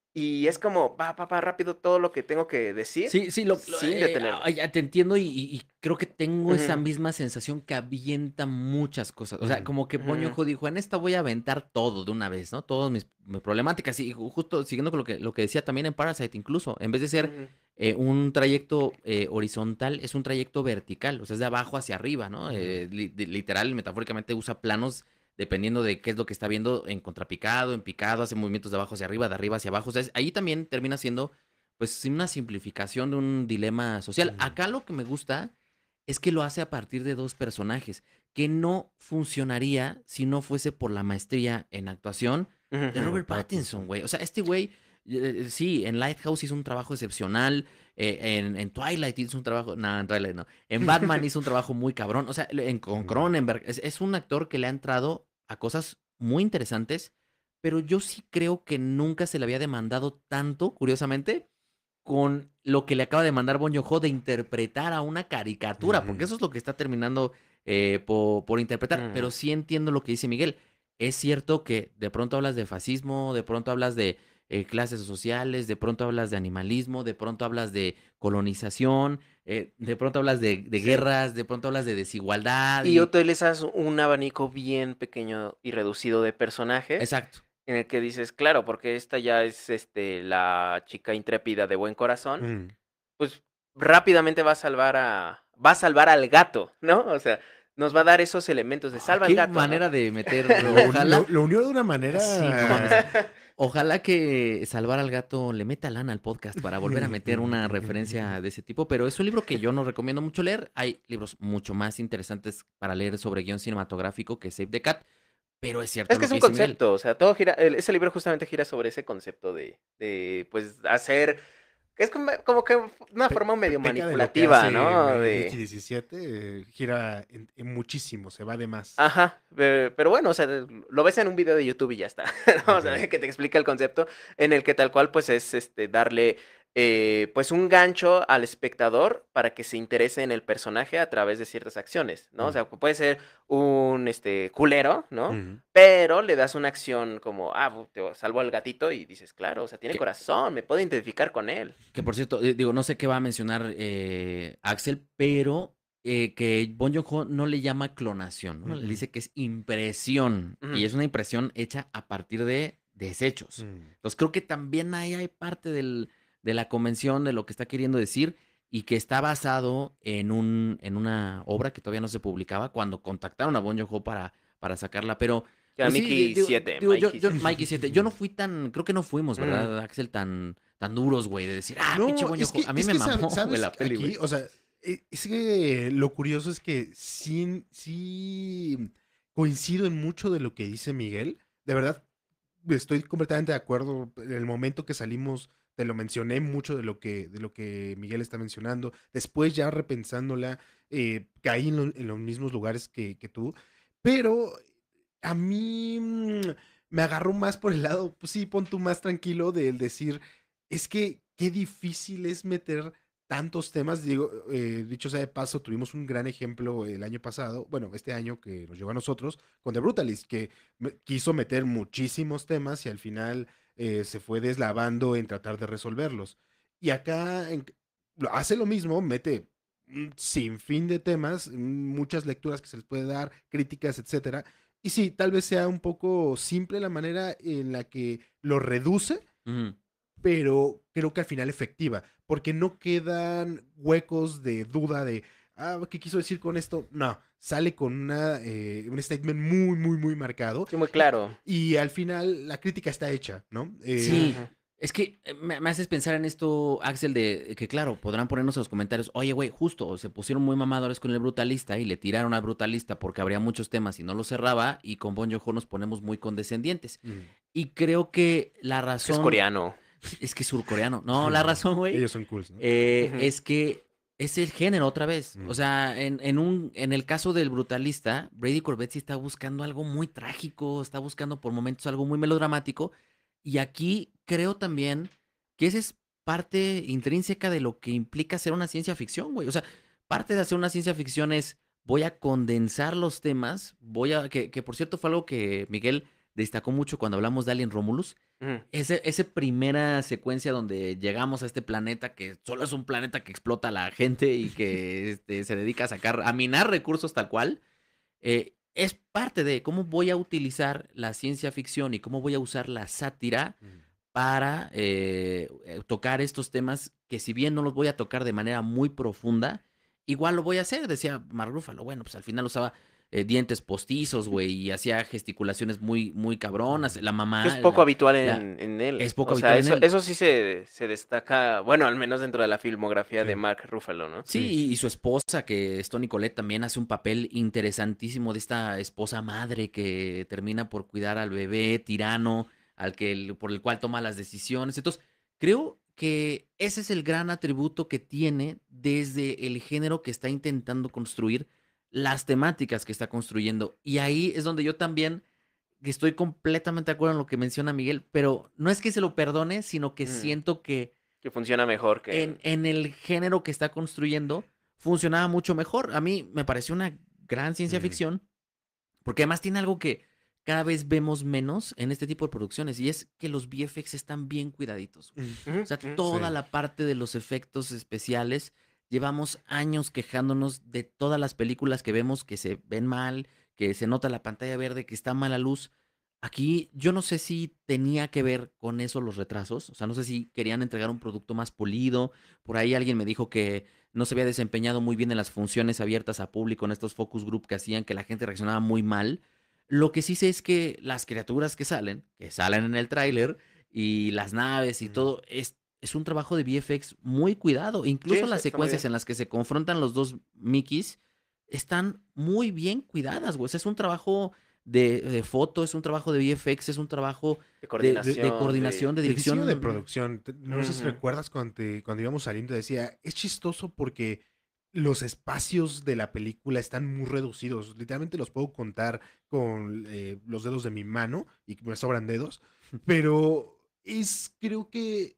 Y es como, va, va, va, rápido todo lo que tengo que decir sí, sí, lo lo, sin eh, detenerme. ah, ya te entiendo y y y creo que tengo esa Ujú, misma sensación que avienta muchas cosas. O sea, Ujú. como que Bong ujú, Joon-ho dijo: "En esta voy a aventar todo de una vez, ¿no? Todos mis mis problemáticas", y ju justo siguiendo con lo que lo que decía también en Parasite, incluso, en vez de ser, ujú, eh, un trayecto, eh, horizontal, es un trayecto vertical, o sea, es de abajo hacia arriba, ¿no? Ujú. Eh, li de literal, metafóricamente usa planos dependiendo de qué es lo que está viendo en contrapicado, en picado, hace movimientos de abajo hacia arriba, de arriba hacia abajo. O sea, es ahí también termina siendo pues sí, una simplificación de un dilema social. Ujú. Acá lo que me gusta es que lo hace a partir de dos personajes, que no funcionaría si no fuese por la maestría en actuación de De ujú, Robert Pattinson, Pattinson. güey. O sea, este güey, eh, eh, sí, en Lighthouse hizo un trabajo excepcional, eh, en, en Twilight hizo un trabajo, no, en Twilight no, en Batman hizo un trabajo muy cabrón, o sea, en, con Mm. Cronenberg, es, es un actor que le ha entrado a cosas muy interesantes, pero yo sí creo que nunca se le había demandado tanto, curiosamente, con lo que le acaba de mandar Bong Joon-ho de interpretar a una caricatura, porque Ujú. eso es lo que está terminando, eh, po por interpretar. Pero ujú. sí entiendo lo que dice Miguel. Es cierto que de pronto hablas de fascismo, de pronto hablas de, eh, clases sociales, de pronto hablas de animalismo, de pronto hablas de colonización, eh, de pronto hablas de de Sí. guerras, de pronto hablas de desigualdad Y y utilizas un abanico bien pequeño y reducido de personajes, exacto. en el que dices, claro, porque esta ya es, este, la chica intrépida de buen corazón, Mm. pues, rápidamente va a salvar a va a salvar al gato, ¿no? O sea, nos va a dar esos elementos de Ah, salva al qué gato, ¿no? manera de meter Lo uni lo ojalá lo unió de una sí, no mames. manera. Ojalá que Salvar al Gato le meta lana al podcast para volver a meter una referencia de ese tipo, pero es un libro que yo no recomiendo mucho leer. Hay libros mucho más interesantes para leer sobre guión cinematográfico que Save the Cat, pero es cierto Es que lo es que un dice Miguel. concepto, o sea, todo gira el ese libro justamente gira sobre ese concepto de de, pues, hacer es como como que una Pe forma pe medio peca de lo que manipulativa, hace ¿no? Medianoche De diecisiete, eh, gira en en muchísimo, se va de más. ajá, pe pero bueno, o sea, lo ves en un video de YouTube y ya está, ¿no? O Okey. sea, que te explica el concepto en el que tal cual, pues, es, este, darle, eh, pues, un gancho al espectador para que se interese en el personaje a través de ciertas acciones, ¿no? O Mm. sea, puede ser un, este, culero, ¿no? Ujú. Pero le das una acción como, ah, bu te salvo al gatito y dices: "Claro, o sea, tiene Que corazón, me puedo identificar con él". que por cierto, eh, digo, no sé qué va a mencionar, eh, Axel, pero, eh, que Bong Joon-ho no le llama clonación, ¿no? Le Mm. dice que es impresión, Ujú. y es una impresión hecha a partir de desechos. Mm. Entonces, creo que también ahí hay parte del de la convención de lo que está queriendo decir, y que está basado en un en una obra que todavía no se publicaba cuando contactaron a Bong Joon-ho para para sacarla, pero, Que a pues sí, di Mickey digo siete, digo, yo Mikey yo siete. Mikey siete, yo no fui tan creo que no fuimos, Ujú. ¿verdad, Axel? Tan tan duros, güey, de decir: "Ah, pinche No, Bong es Joon-ho". que A mí es me que sabe mamó, güey, sabes la que peli, güey. aquí, o sea, e es que lo curioso es que sí sí coincido en mucho de lo que dice Miguel. De verdad, estoy completamente de acuerdo. En el momento que salimos, te lo mencioné mucho de lo que de lo que Miguel está mencionando. Después, ya repensándola, eh, caí en lo en los mismos lugares que que tú, pero a mí, mm, me agarró más por el lado, pues sí, pon tú más tranquilo del decir, es que qué difícil es meter tantos temas. Digo, eh, dicho sea de paso, tuvimos un gran ejemplo el año pasado, bueno, este año que nos llegó a nosotros con The Brutalist, que me quiso meter muchísimos temas y al final, eh, se fue deslavando en tratar de resolverlos. Y acá en lo hace lo mismo, mete un sinfín de temas, muchas lecturas que se les puede dar, críticas, etcétera. Y sí, tal vez sea un poco simple la manera en la que lo reduce, Ujú. pero creo que al final efectiva, porque no quedan huecos de duda de, ah, ¿qué quiso decir con esto? No, sale con una, eh, un statement muy, muy, muy marcado Sí, muy y, claro. y al final la crítica está hecha, ¿no? Eh, Sí, Ujú. es que eh, me, me haces pensar en esto, Axel, de que claro, podrán ponernos en los comentarios, oye, güey, justo, se pusieron muy mamadores con el Brutalista y le tiraron al Brutalista porque habría muchos temas y no lo cerraba, y con Bon Joon nos ponemos muy condescendientes. mm, Y creo que la Es que es razón, coreano. es que es surcoreano, no, la razón, güey, ellos son cools, ¿no? eh, Ujú. es que es el género otra vez. O Mm, sea, en, en un, en el caso del Brutalista, Brady Corbett sí está buscando algo muy trágico, está buscando por momentos algo muy melodramático. Y aquí creo también que esa es parte intrínseca de lo que implica hacer una ciencia ficción, güey. O sea, parte de hacer una ciencia ficción es voy a condensar los temas, voy a, que, que por cierto fue algo que Miguel destacó mucho cuando hablamos de Alien Romulus. Ujú. Ese, esa primera secuencia donde llegamos a este planeta que solo es un planeta que explota a la gente y que este, se dedica a sacar, a minar recursos tal cual, eh, es parte de cómo voy a utilizar la ciencia ficción y cómo voy a usar la sátira mm. para eh, eh, tocar estos temas que si bien no los voy a tocar de manera muy profunda, igual lo voy a hacer, decía Mark Ruffalo. Bueno, pues al final usaba eh, dientes postizos, güey, y hacía gesticulaciones muy, muy cabronas. Mm. La Que es mamá, poco la, habitual la, en, en él. es poco O sea, habitual en eso, él. eso sí se, se destaca, bueno, al menos dentro de la filmografía de Sí, Mark Ruffalo, ¿no? sí. Sí, y su esposa, que es Toni Collette, también hace un papel interesantísimo de esta esposa madre que termina por cuidar al bebé tirano, al que el- por el cual toma las decisiones. Entonces, creo que ese es el gran atributo que tiene desde el género que está intentando construir, las temáticas que está construyendo. Y ahí es donde yo también estoy completamente de acuerdo en lo que menciona Miguel, pero no es que se lo perdone, sino que Mm, siento que que funciona mejor que en, en... en el género que está construyendo funcionaba mucho mejor. A mí me pareció una gran ciencia Mm, ficción, porque además tiene algo que cada vez vemos menos en este tipo de producciones, y es que los V F X están bien cuidaditos. mm. O Ujú, sea, ujú. Sí. toda la parte de los efectos especiales, llevamos años quejándonos de todas las películas que vemos que se ven mal, que se nota la pantalla verde, que está mala luz. Aquí yo no sé si tenía que ver con eso los retrasos, o sea, no sé si querían entregar un producto más polido. Por ahí alguien me dijo que no se había desempeñado muy bien en las funciones abiertas a público, en estos focus group que hacían, que la gente reaccionaba muy mal. Lo que sí sé es que las criaturas que salen, que salen en el tráiler, y las naves y Mm, todo, es, es un trabajo de V F X muy cuidado. Sí, Incluso sí, las está muy secuencias bien. en las que se confrontan los dos Mickeys están muy bien cuidadas, güey. O sea, es un trabajo de, de foto, es un trabajo de V F X, es un trabajo De de, de- de coordinación, coordinación, de... de de diseño de dirección. Ujú, producción. te- No sé si ujú. recuerdas cuando, te- cuando íbamos saliendo, decía, es chistoso porque los espacios de la película están muy reducidos. Literalmente los puedo contar con eh, los dedos de mi mano y me sobran dedos, pero es creo que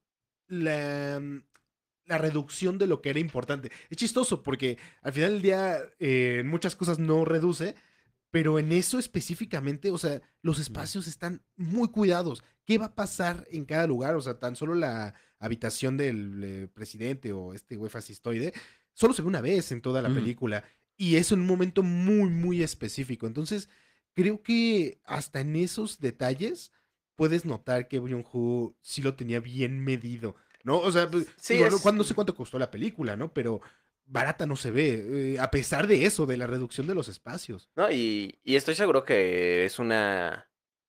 la, mm, la reducción de lo que era importante. Es chistoso porque al final del día eh, muchas cosas no reduce, pero en eso específicamente, o sea, los Ujú. espacios están muy cuidados. ¿Qué va a pasar en cada lugar? O sea, tan solo la habitación del eh, presidente o este güey fascistoide, solo se ve una vez en toda la Ujú. película. Y eso en un momento muy, muy específico. Entonces, creo que hasta en esos detalles puedes notar que Byung-Ho sí lo tenía bien medido, ¿no? O sea, pues, Sí, digo, no, es... cuando- no sé cuánto costó la película, ¿no? Pero barata no se ve, eh, a pesar de eso, de la reducción de los espacios. No, y, y estoy seguro que es una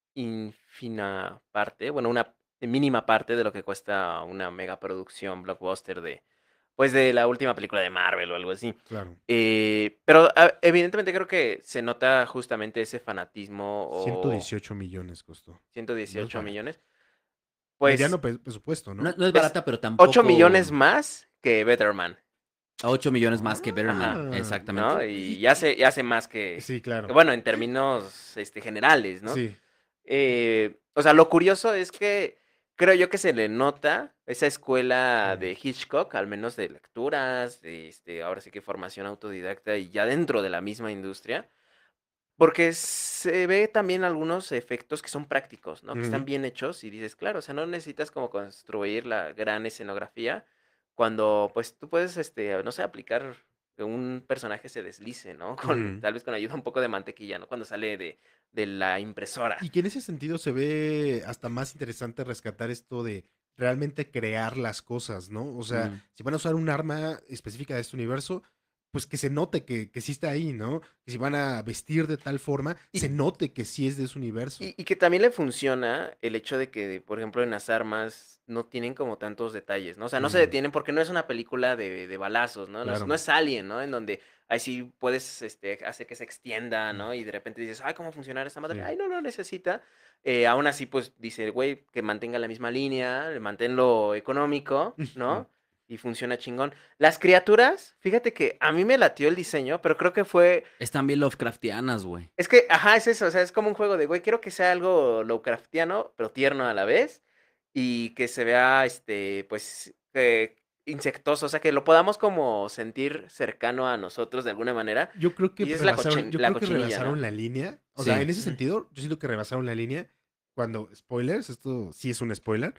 ínfima parte, bueno, una mínima parte de lo que cuesta una megaproducción blockbuster de, pues, de la última película de Marvel o algo así. Claro. Eh, pero ah, evidentemente creo que se nota justamente ese fanatismo ciento o dieciocho millones costó. ciento No es dieciocho barato. millones, pues Mediano pe- presupuesto, No, ¿no? no es es barata, pero ocho tampoco millones más que Better Man. ocho millones más que Better Man. Ajá, Ah, Exactamente. ¿no? y- Y ya y- hace, ya hace más que, sí, que, claro. bueno, en términos este, generales, ¿no? Sí. Eh, o sea, lo curioso es que creo yo que se le nota esa escuela Mm, de Hitchcock, al menos de lecturas, de este, ahora sí que formación autodidacta y ya dentro de la misma industria, porque se ve también algunos efectos que son prácticos, ¿no? Que están ujú. bien hechos y dices, claro, o sea, no necesitas como construir la gran escenografía cuando, pues, tú puedes, este, no sé, aplicar que un personaje se deslice, ¿no? Con, Ujú. tal vez con ayuda un poco de mantequilla, ¿no? Cuando sale de, de la impresora. Y que en ese sentido se ve hasta más interesante rescatar esto de realmente crear las cosas, ¿no? O sea, Mm. si van a usar un arma específica de este universo, pues que se note que, que sí está ahí, ¿no? Que si van a vestir de tal forma, Y, se note que sí es de ese universo. y, y que también le funciona el hecho de que, por ejemplo, en las armas no tienen como tantos detalles, ¿no? O sea, no se Mm, detienen porque no es una película de, de balazos, ¿no? No es, no claro. es Alien, ¿no? En donde ahí sí puedes este, hacer que se extienda, Mm, ¿no? Y de repente dices, ay, ¿cómo funcionar esta madre? sí. Ay, no lo necesita. Eh, aún así, pues dice, güey, que mantenga la misma línea, manténlo económico, Ujú. ¿no? Y funciona chingón. Las criaturas, fíjate que a mí me latió el diseño, pero creo que fue Están bien Lovecraftianas, güey. es que, ajá, es eso, o sea, es como un juego de, güey, quiero que sea algo Lovecraftiano, pero tierno a la vez, y que se vea, este, pues, eh, insectoso, o sea, que lo podamos como sentir cercano a nosotros de alguna manera, Yo creo que y es la rebasaron, cochen yo la creo que cochinilla, rebasaron ¿no? la línea. O sea, Sí. en ese Ujú, sentido, yo siento que rebasaron la línea cuando, spoilers, esto sí es un spoiler,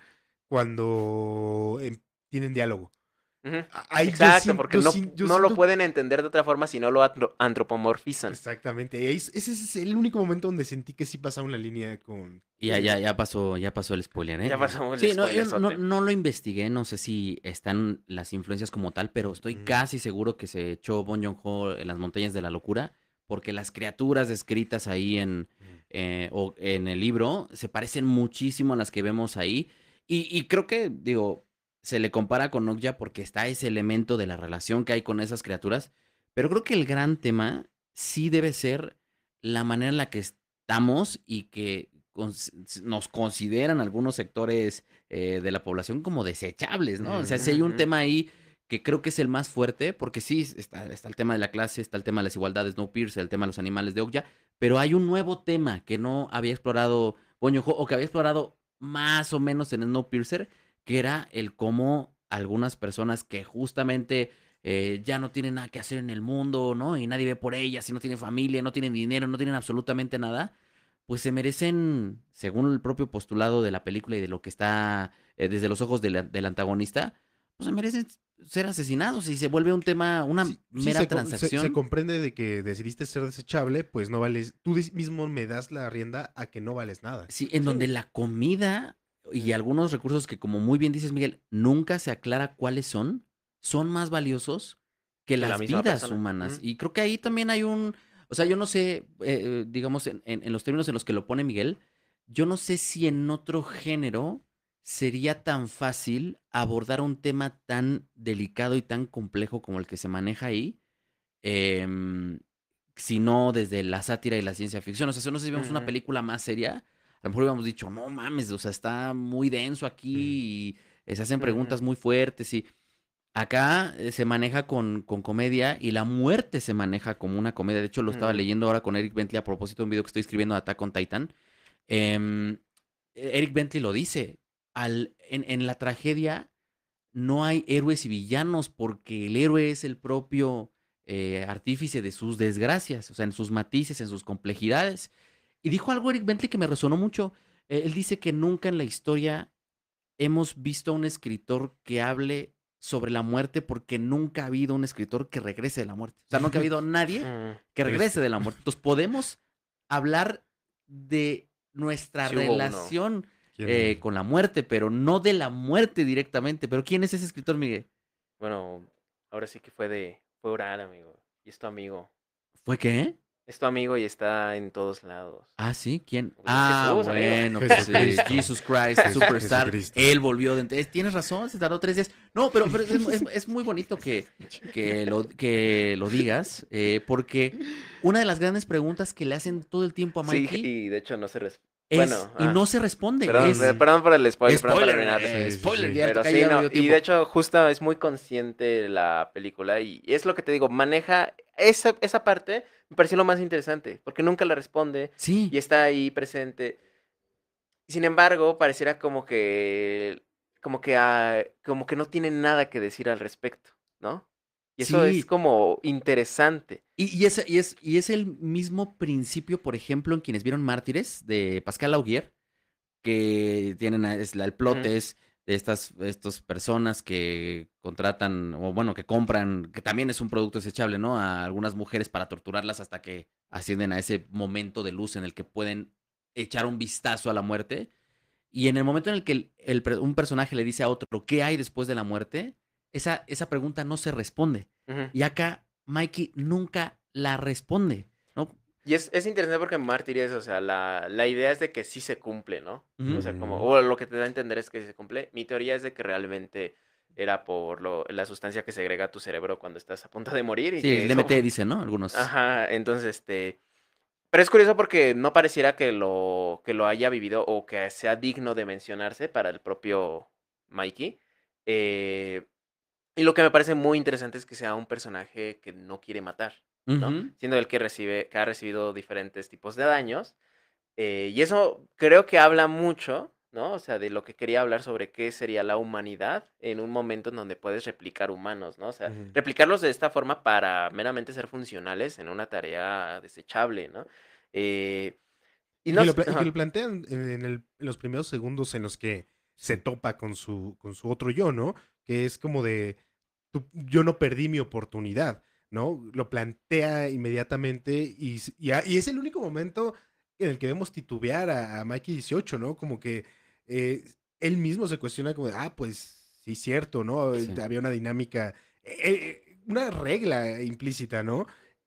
cuando em, tienen diálogo. ujú. A- Ahí yo Exacto, siento, porque yo, no sin- yo no lo siento pueden entender de otra forma si no lo antro antropomorfizan. exactamente. ahí es- Ese es el único momento donde sentí que sí pasaba una línea con, Y ya, con ya, esto. ya pasó, ya pasó el spoiler, ¿eh? Ya Ujú, pasamos el Sí, no, yo no, spoilerzote. no lo investigué, no sé si están las influencias como tal, pero estoy ujú, casi seguro que se echó Bong Joon-ho en las montañas de la locura, porque las criaturas descritas ahí en, ujú. eh, o en el libro se parecen muchísimo a las que vemos ahí. Y, y creo que, digo, se le compara con Okja porque está ese elemento de la relación que hay con esas criaturas, pero creo que el gran tema sí debe ser la manera en la que estamos y que cons- nos consideran algunos sectores eh, de la población como desechables, ¿no? O sea, si hay un Ujú, tema ahí que creo que es el más fuerte, porque sí, está, está el tema de la clase, está el tema de las igualdades, no Snowpiercer, el tema de los animales de Okja, pero hay un nuevo tema que no había explorado Bong Joon-ho, o que había explorado más o menos en Snowpiercer, que era el cómo algunas personas que justamente eh, ya no tienen nada que hacer en el mundo, ¿no? Y nadie ve por ellas, y no tienen familia, no tienen dinero, no tienen absolutamente nada, pues se merecen, según el propio postulado de la película y de lo que está eh, desde los ojos del, del antagonista, pues se merecen ser asesinados y se vuelve un tema, una Sí, sí mera se, co- se, se transacción. comprende de que decidiste ser desechable, pues no vales, tú dis- mismo me das la rienda a que no vales nada. Sí, en donde sí, la comida y ujú, algunos recursos que, como muy bien dices, Miguel, nunca se aclara cuáles son, son más valiosos que que la las misma vidas persona. humanas. Ujú, Y creo que ahí también hay un, o sea, yo no sé, eh, eh, digamos, en, en- en los términos en los que lo pone Miguel, yo no sé si en otro género sería tan fácil abordar un tema tan delicado y tan complejo como el que se maneja ahí, em, sino desde la sátira y la ciencia ficción. O sea, si no sé si vemos una ujú, película más seria, a lo mejor hubiéramos dicho, no mames, o sea, está muy denso Ujú, aquí y eh, se hacen ujú, preguntas muy fuertes y acá eh, se maneja con, con comedia y la muerte se maneja como una comedia. De hecho, lo estaba ujú. leyendo ahora con Eric Bentley a propósito de un video que estoy escribiendo de Attack on Titan. Em, Eric Bentley lo dice, al, en, en la tragedia no hay héroes y villanos porque el héroe es el propio eh, artífice de sus desgracias, o sea, en sus matices, en sus complejidades. Y dijo algo Eric Bentley que me resonó mucho. Eh, él dice que nunca en la historia hemos visto a un escritor que hable sobre la muerte porque nunca ha habido un escritor que regrese de la muerte. O sea, nunca ha habido nadie Mm, que regrese triste. de la muerte. Entonces, podemos hablar de nuestra sí hubo uno. relación eh, ¿Quién? con la muerte, pero no de la muerte directamente. Pero ¿quién es ese escritor, Miguel? Bueno, ahora sí que fue de fue oral, amigo. Y es tu amigo. ¿Fue qué? Es tu amigo y está en todos lados. Ah, sí, ¿quién? Pues es Ah, Jesús, amigo. bueno, pues eh, Jesucristo. Jesus Christ, Jes- Superstar, Jesucristo. él volvió de entre- Tienes razón, se tardó tres días. No, pero, pero es, es- es muy bonito que, que lo, que lo digas, eh, porque una de las grandes preguntas que le hacen todo el tiempo a Sí, Mikey y de hecho no se res es, bueno, y ah, no se responde, perdón, eh, es Mm, perdón por el spoiler, perdón por spoiler, arruinarle. eh, sí, sí, spoiler, sí. ya Pero toca sí, ya no, medio y de tiempo. hecho justo es muy consciente la película y es lo que te digo, maneja esa esa parte me pareció lo más interesante, porque nunca la responde Sí, y está ahí presente. Sin embargo, pareciera como que como que, ah, como que no tiene nada que decir al respecto, ¿no? Y eso es sí, como interesante. y, y es, y, es, y es el mismo principio, por ejemplo, en quienes vieron Mártires de Pascal Augier, que tienen a- es la- el plot Ujú, es de estas, estas personas que contratan, o bueno, que compran, que también es un producto desechable, ¿no? A algunas mujeres para torturarlas hasta que ascienden a ese momento de luz en el que pueden echar un vistazo a la muerte. Y en el momento en el que el- el per- un personaje le dice a otro, ¿qué hay después de la muerte? Esa, esa pregunta no se responde. Ujú. Y acá Mikey nunca la responde, ¿no? Y es, es interesante porque Mártir es, o sea, la, la idea es de que sí se cumple, ¿no? O Ujú. sea, como, Mm. o lo que te da a entender es que sí se cumple. Mi teoría es de que realmente era por lo, la sustancia que segrega tu cerebro cuando estás a punto de morir y Sí, que el como, D M T dice, ¿no? Algunos. ajá, entonces, este, pero es curioso porque no pareciera que lo, que lo haya vivido o que sea digno de mencionarse para el propio Mikey. Eh, y lo que me parece muy interesante es que sea un personaje que no quiere matar, ¿no? Ujú. Siendo el que recibe, que ha recibido diferentes tipos de daños. Eh, y eso creo que habla mucho, ¿no? O sea, de lo que quería hablar sobre qué sería la humanidad en un momento en donde puedes replicar humanos, ¿no? O sea, Ujú. replicarlos de esta forma para meramente ser funcionales en una tarea desechable, ¿no? Eh, y Y no que lo, s- pla- y que lo ajá, plantean en, en el- en los primeros segundos en los que se Sí. topa con su, con su otro yo, ¿no? Que es como de, tú- yo no perdí mi oportunidad, ¿no? Lo plantea inmediatamente y, s- y, a- y es el único momento en el que vemos titubear a, a Mikey dieciocho, ¿no? Como que eh, él mismo se cuestiona como de, ah, pues sí, cierto, ¿no? Eh, Sí. Había una dinámica, eh, eh, una regla implícita, ¿no?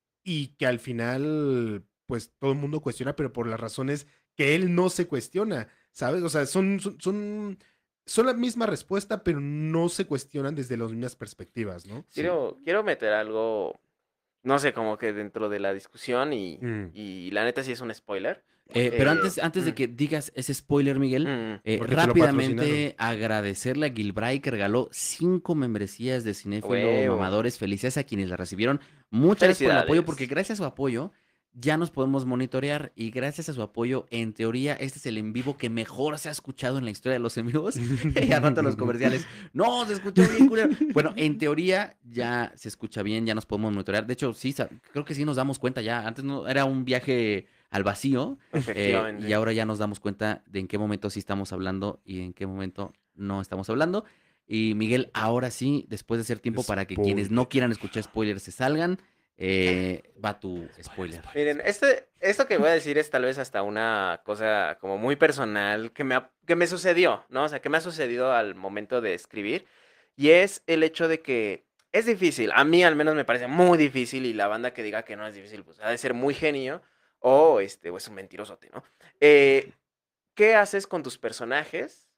Y que al final, pues todo el mundo cuestiona, pero por las razones que él no se cuestiona, ¿sabes? O sea, son, son, son, son la misma respuesta, pero no se cuestionan desde las mismas perspectivas, ¿no? Sí. quiero, quiero meter algo, no sé, como que dentro de la discusión y, Mm, y la neta sí es un spoiler. Eh, pero Eh, antes, antes de mm, que digas ese spoiler, Miguel, mm, eh, porque te lo patrocinaron. rápidamente agradecerle a Gilbray que regaló cinco membresías de Cinéfilo huevo. Mamadores. Felicidades a quienes la recibieron. Muchas gracias por el apoyo, porque Felicidades. gracias a su apoyo ya nos podemos monitorear y gracias a su apoyo, en teoría, este es el en vivo que mejor se ha escuchado en la historia de los en vivos. Y al rato los comerciales, no, se escuchó bien, culero. Bueno, en teoría ya se escucha bien, ya nos podemos monitorear. De hecho, sí, sa- creo que sí nos damos cuenta ya. Antes no era un viaje al vacío. Eh, y Efectivamente. ahora ya nos damos cuenta de en qué momento sí estamos hablando y en qué momento no estamos hablando. Y Miguel, ahora sí, después de hacer tiempo para que quienes no Spoiler. quieran escuchar spoilers se salgan, eh, va tu spoiler. Miren, este, esto que voy a decir es tal vez hasta una cosa como muy personal que me, ha- que me sucedió, ¿no? O sea, que me ha sucedido al momento de escribir. Y es el hecho de que es difícil. A mí al menos me parece muy difícil y la banda que diga que no es difícil, pues ha de ser muy genio o, este, o es un mentirosote, ¿no? Eh, ¿Qué haces con tus personajes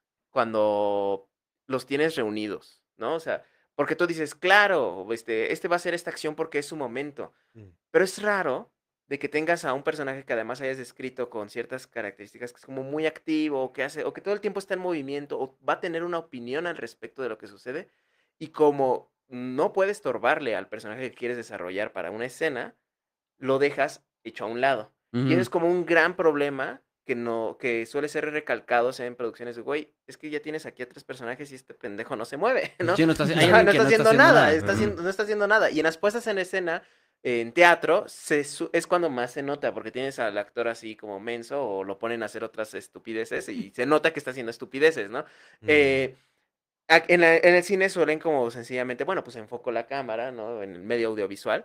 cuando los tienes reunidos, no? O sea, porque tú dices, claro, este, este va a hacer esta acción porque es su momento. Mm, Pero es raro de que tengas a un personaje que además hayas descrito con ciertas características, que es como muy activo, o que hace, o que todo el tiempo está en movimiento, o va a tener una opinión al respecto de lo que sucede, y como no puedes estorbarle al personaje que quieres desarrollar para una escena, lo dejas hecho a un lado. Y eso Ujú. es como un gran problema que no, que suele ser recalcado en producciones de, güey, es que ya tienes aquí a tres personajes y este pendejo no se mueve, ¿no? Sí, no está, haci- hay Ajá, alguien no que está no está haciendo haciendo nada, nada. está Ujú. haciendo, no está haciendo nada. Y en las puestas en escena, en teatro, se su- es cuando más se nota, porque tienes al actor así como menso o lo ponen a hacer otras estupideces y se nota que está haciendo estupideces, ¿no? mm. Eh, ac- en, la- en el cine suelen como sencillamente, bueno, pues enfoco la cámara, ¿no? En el medio audiovisual.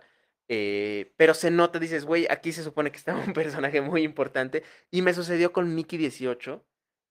Eh, pero se nota, dices, güey, aquí se supone que está un personaje muy importante. Y me sucedió con Mickey dieciocho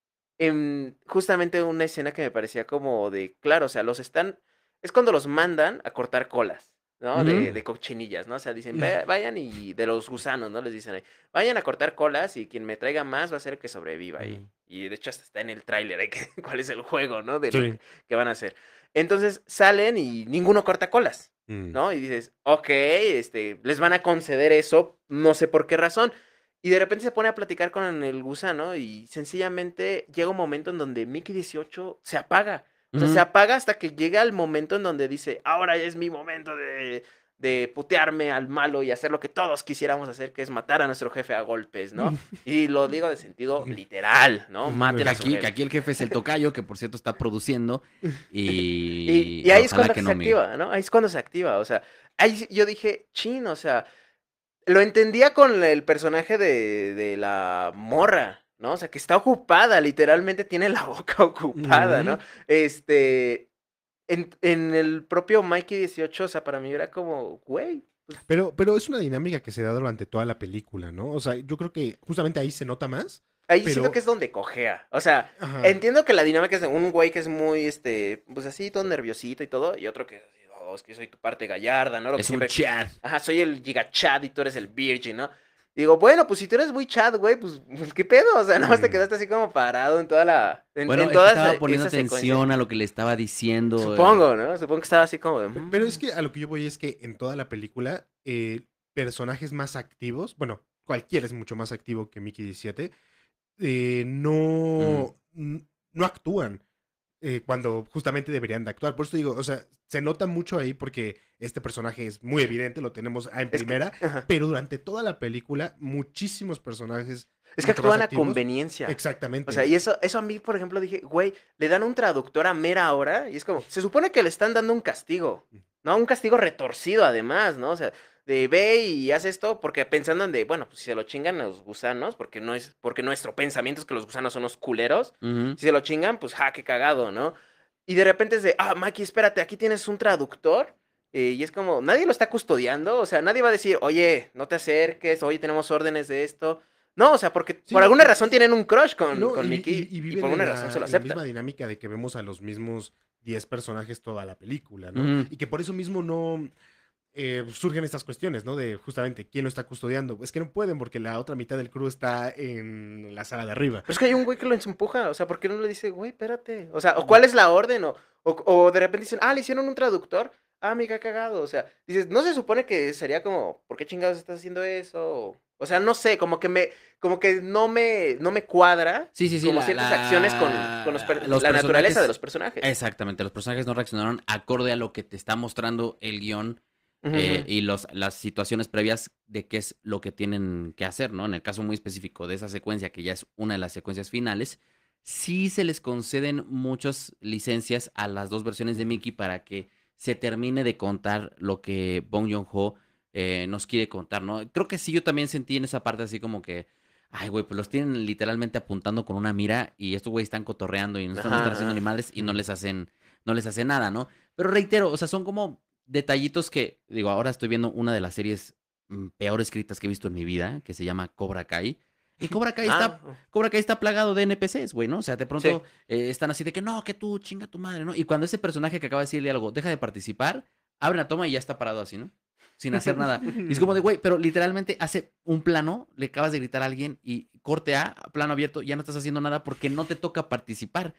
en justamente una escena que me parecía como de, claro, o sea, los están, es cuando los mandan a cortar colas, ¿no? Ujú. De, de cochinillas, ¿no? O sea, dicen, "Ve- vayan y de los gusanos, ¿no? Les dicen ahí, vayan a cortar colas y quien me traiga más va a ser el que sobreviva. Y, Mm, y de hecho hasta está en el tráiler, ¿eh? que- cuál es el juego, ¿no? De lo que, sí. que van a hacer. Entonces salen y ninguno corta colas, Mm, ¿no? Y dices, ok, este, les van a conceder eso, no sé por qué razón. Y de repente se pone a platicar con el gusano y sencillamente llega un momento en donde Mickey dieciocho se apaga. O sea, se Ujú. apaga hasta que llega el momento en donde dice, ahora es mi momento de, de putearme al malo y hacer lo que todos quisiéramos hacer, que es matar a nuestro jefe a golpes, ¿no? Y lo digo de sentido literal, ¿no? Maten Que a su aquí, que jefe. aquí el jefe es el tocayo, que por cierto está produciendo. Y, Y y ahí es ojalá cuando que se no, Miguel. activa, ¿no? Ahí es cuando se activa. O sea, ahí sí- yo dije, chin, o sea, lo entendía con el personaje de, de la morra, ¿no? O sea, que está ocupada, literalmente tiene la boca ocupada, ¿no? Ujú. Este, en, en el propio Mikey dieciocho, o sea, para mí era como, güey, pues Pero, pero es una dinámica que se da durante toda la película, ¿no? O sea, yo creo que justamente ahí se nota más, ahí siento que pero, es donde cojea. O sea, ajá, entiendo que la dinámica es de un güey que es muy, este, pues así, todo nerviosito y todo, y otro que es así, oh, es que soy tu parte gallarda, ¿no? Lo que Es un siempre, chat. ajá, soy el giga Chad y tú eres el Virgin, ¿no? Digo, bueno, pues si tú eres muy Chad, güey, pues, pues, ¿qué pedo? O sea, nada más te mm, quedaste así como parado en toda la, en, Bueno, en es que toda esa, estaba poniendo esa secuencia. atención a lo que le estaba diciendo. eh, Supongo, ¿no? Supongo que estaba así como de, pe- pero es "Mm". que a lo que yo voy es que en toda la película, eh, personajes más activos, bueno, cualquiera es mucho más activo que Mickey diecisiete, eh, mm, no, n- no actúan. Eh, cuando justamente deberían de actuar. Por eso digo, o sea, se nota mucho ahí porque este personaje es muy evidente, lo tenemos en Es que, primera, ajá. pero durante toda la película, muchísimos personajes Es que mucho más actúan a activos. conveniencia. O sea, Exactamente. y eso, eso a mí, por ejemplo, dije, güey, le dan un traductor a mera hora y es como, se supone que le están dando un castigo, ¿no? Un castigo retorcido además, ¿no? O sea, de ve y haz esto porque pensando en de, bueno, pues si se lo chingan los gusanos, porque no es, porque nuestro pensamiento es que los gusanos son los culeros, ujú. si se lo chingan, pues ja, qué cagado, ¿no? Y de repente es de, ah, Maki, espérate, aquí tienes un traductor. eh, y es como, nadie lo está custodiando, o sea, nadie va a decir, oye, no te acerques, oye, tenemos órdenes de esto. No, o sea, porque Sí, por no, alguna y, razón tienen un crush y con, no, con y, Mickey y- y y viven por en una razón se la, lo en la misma aceptan. dinámica de que vemos a los mismos diez personajes toda la película, ¿no? Ujú. Y que por eso mismo no eh, surgen estas cuestiones, ¿no? De justamente quién lo está custodiando. Es que no pueden porque la otra mitad del crew está en la sala de arriba. Pero es que hay un güey que lo empuja, o sea, ¿por qué no le dice, güey, espérate? O sea, o cuál es la orden, o, o, o de repente dicen, ah, le hicieron un traductor, ah, me ha cagado, o sea, dices, no se supone que sería como, ¿por qué chingados estás haciendo eso? O, o sea, no sé, como que me, como que no me, no me cuadra Sí, sí, sí, como la, ciertas acciones con, con los la- per- los la naturaleza de personajes, los personajes. exactamente, los personajes no reaccionaron acorde a lo que te está mostrando el guión Ujú, eh, ujú. y los, las situaciones previas de qué es lo que tienen que hacer, ¿no? En el caso muy específico de esa secuencia, que ya es una de las secuencias finales, sí se les conceden muchas licencias a las dos versiones de Ujú. Mickey para que se termine de contar lo que Bong Joon-ho eh, nos quiere contar, ¿no? Creo que sí, yo también sentí en esa parte así como que, ay, güey, pues los tienen literalmente apuntando con una mira y estos güeyes están cotorreando y no están, no Ajá, están haciendo ni ajá. madres y no Ujú. les hacen, no les hacen nada, ¿no? Pero reitero, o sea, son como detallitos que, digo, ahora estoy viendo una de las series mm, peor escritas que he visto en mi vida, que se llama Cobra Kai. Y Cobra Kai Ah, está, Cobra Kai está plagado de N P Cs, güey, ¿no? O sea, de sí. pronto eh, están así de que no, que tú chinga tu madre, ¿no? Y cuando ese personaje que acaba de decirle algo deja de participar, abre la toma y ya está parado así, ¿no? Sin hacer nada. Y es como de, güey, pero literalmente hace un plano, le acabas de gritar a alguien y corte A, plano abierto, ya no estás haciendo nada porque no te toca participar.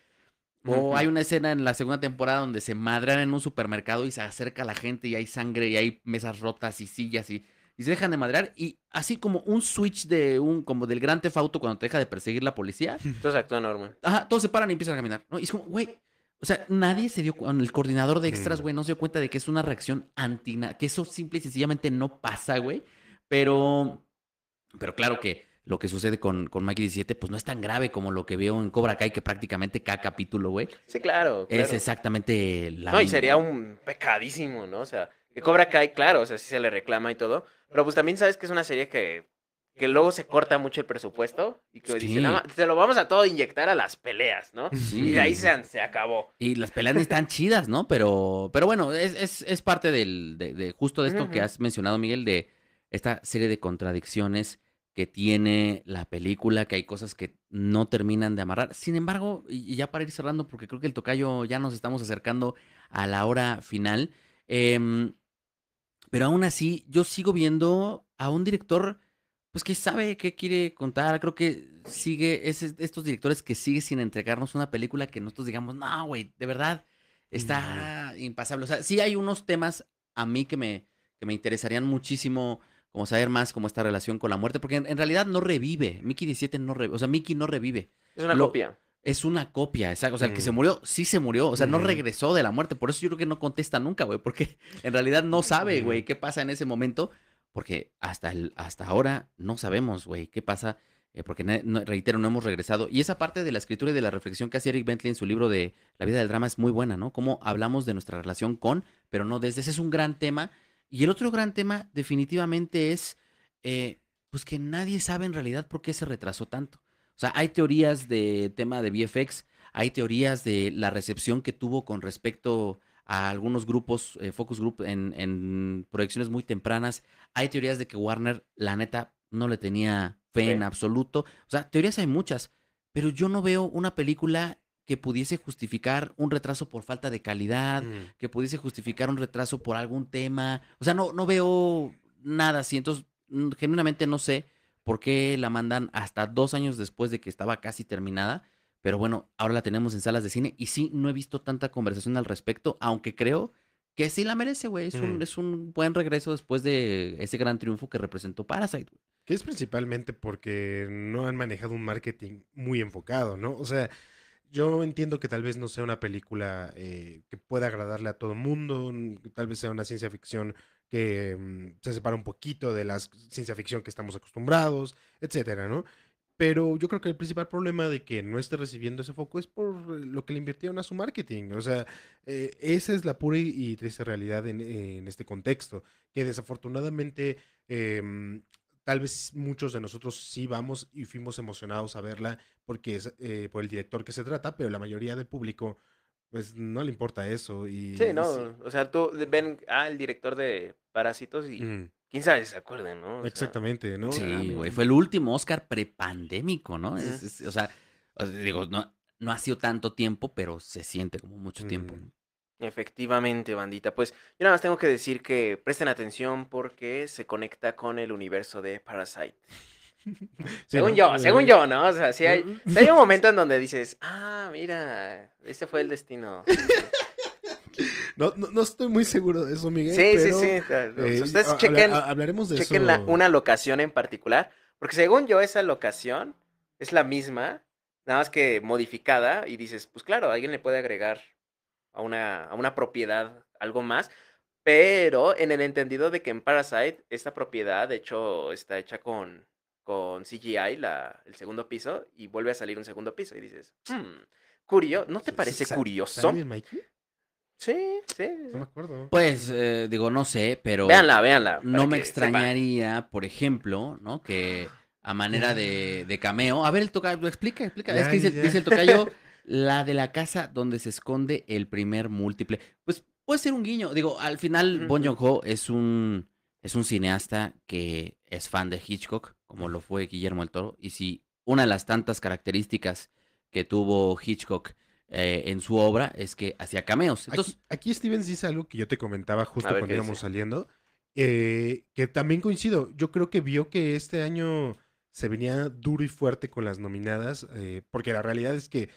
O hay Ujú. una escena en la segunda temporada donde se madrean en un supermercado y se acerca a la gente y hay sangre y hay mesas rotas y sillas y, y se dejan de madrear. Y así como un switch de un, como del Gran Theft Auto cuando te deja de perseguir la policía, Entonces actúa normal. ajá, todos se paran y empiezan a caminar, ¿no? Y es como, güey, o sea, nadie se dio cuenta, el coordinador de extras, Mm. güey, no se dio cuenta de que es una reacción antina, que eso simple y sencillamente no pasa, güey. Pero pero claro que lo que sucede con, con Mikey diecisiete, pues no es tan grave como lo que veo en Cobra Kai, que prácticamente cada capítulo, güey, Sí, claro, es claro. exactamente la... No, y sería un pecadísimo, ¿no? O sea, que Cobra Kai, claro, o sea, sí se le reclama y todo, pero pues también sabes que es una serie que, que luego se corta mucho el presupuesto y que dice, nada Sí, más, te lo vamos a todo inyectar a las peleas, ¿no? Y de ahí sí. se, se acabó. Y las peleas ni están chidas, ¿no? Pero, pero bueno, es, es, es parte del, de, de justo de Ujú, esto que ujú. has mencionado, Miguel, de esta serie de contradicciones que tiene la película, que hay cosas que no terminan de amarrar. Sin embargo, y y ya para ir cerrando, porque creo que el tocayo ya nos estamos acercando a la hora final, em, pero aún así, yo sigo viendo a un director, pues que sabe qué quiere contar. Creo que sigue, es es- estos directores que sigue sin entregarnos una película que nosotros digamos, no, güey, de verdad, Ujú. está impasable. O sea, sí hay unos temas a mí que me, que me interesarían muchísimo, como saber más cómo esta relación con la muerte, porque en, en realidad no revive. Mickey diecisiete no revive, o sea, Mickey no revive. Es una Lo, copia. es una copia, exacto. O sea, el que se Mm. murió, sí se murió. O sea, no Ujú. regresó de la muerte. Por eso yo creo que no contesta nunca, güey, porque en realidad no sabe, güey, Ujú. qué pasa en ese momento, porque hasta, el, hasta ahora no sabemos, güey, qué pasa, eh, porque ne- no- reitero, no hemos regresado. Y esa parte de la escritura y de la reflexión que hace Eric Bentley en su libro de La vida del drama es muy buena, ¿no? Cómo hablamos de nuestra relación con, pero no desde. Ese es un gran tema. Y el otro gran tema definitivamente es, eh, pues que nadie sabe en realidad por qué se retrasó tanto. O sea, hay teorías de tema de V F X, hay teorías de la recepción que tuvo con respecto a algunos grupos, eh, focus group en, en proyecciones muy tempranas. Hay teorías de que Warner, la neta, no le tenía fe en Fe. absoluto. O sea, teorías hay muchas, pero yo no veo una película que pudiese justificar un retraso por falta de calidad, Mm. que pudiese justificar un retraso por algún tema. O sea, no, no veo nada así. Entonces, mm, genuinamente no sé por qué la mandan hasta dos años después de que estaba casi terminada. Pero bueno, ahora la tenemos en salas de cine y sí, no he visto tanta conversación al respecto, aunque creo que sí la merece, güey. Es un, Mm. es un buen regreso después de ese gran triunfo que representó Parasite, güey. Que es principalmente porque no han manejado un marketing muy enfocado, ¿no? O sea, yo entiendo que tal vez no sea una película eh, que pueda agradarle a todo mundo, mm, que tal vez sea una ciencia ficción que mm, se separa un poquito de la ciencia ficción que estamos acostumbrados, etcétera, ¿no? Pero yo creo que el principal problema de que no esté recibiendo ese foco es por lo que le invirtieron a su marketing. O sea, eh, esa es la pura y y triste realidad en, en este contexto, que desafortunadamente em, tal vez muchos de nosotros sí vamos y fuimos emocionados a verla porque es eh, por el director que se trata, pero la mayoría del público pues no le importa eso Sí, y, y sí. no, o sea, tú ven, ah, el director de Parásitos y Mm, quién sabe si se acuerdan, ¿no? O sea, exactamente, ¿no? A Sí, mí- güey. Fue el último Oscar prepandémico, ¿no? ujú. Es, es- o sea, o sea, digo, no, no ha sido tanto tiempo, pero se siente como mucho tiempo, mm, ¿no? Efectivamente, bandita. Pues yo nada más tengo que decir que presten atención porque se conecta con el universo de Parasite. sí, Según ¿no? yo, según Eh, yo, ¿no? O sea, sí hay, eh, sí hay un momento en donde dices, ah, mira, ese fue el destino. Sí, sí. No, no, no estoy muy seguro de eso, Miguel, Sí, sí, pero sí. ta- o sea, eh, ustedes ha- habla- chequen, ha- hablaremos de chequen la- eso. una locación en particular, porque según yo esa locación es la misma, nada más que modificada, y dices, pues claro, alguien le puede agregar a una, a una propiedad algo más, pero en el entendido de que en Parasite esta propiedad, de hecho, está hecha con, con C G I, la, el segundo piso, y vuelve a salir un segundo piso, y dices, hmm, curioso, ¿no te ¿Sa- sa- parece sa- ¿Sale curioso? bien, Mikey? Sí, sí, sí, No me sí. acuerdo. Pues, eh, digo, no sé, pero Véanla, véanla, no para me que sepan. extrañaría, por ejemplo, ¿no? Que a manera de, de cameo. A ver, el tocayo, explica, explica. Es Ya, que ya, dice, ya. dice el tocayo, la de la casa donde se esconde el primer múltiple. Pues puede ser un guiño. Digo, al final, Bong Ujú. Joon-ho es un, es un cineasta que es fan de Hitchcock, como lo fue Guillermo el Toro. Y si una de las tantas características que tuvo Hitchcock eh, en su obra es que hacía cameos. Aquí, Entonces, aquí Stevens dice algo que yo te comentaba A justo ver cuando qué íbamos dice. saliendo, eh, que también coincido. Yo creo que vio que este año se venía duro y fuerte con las nominadas, eh, porque la realidad es que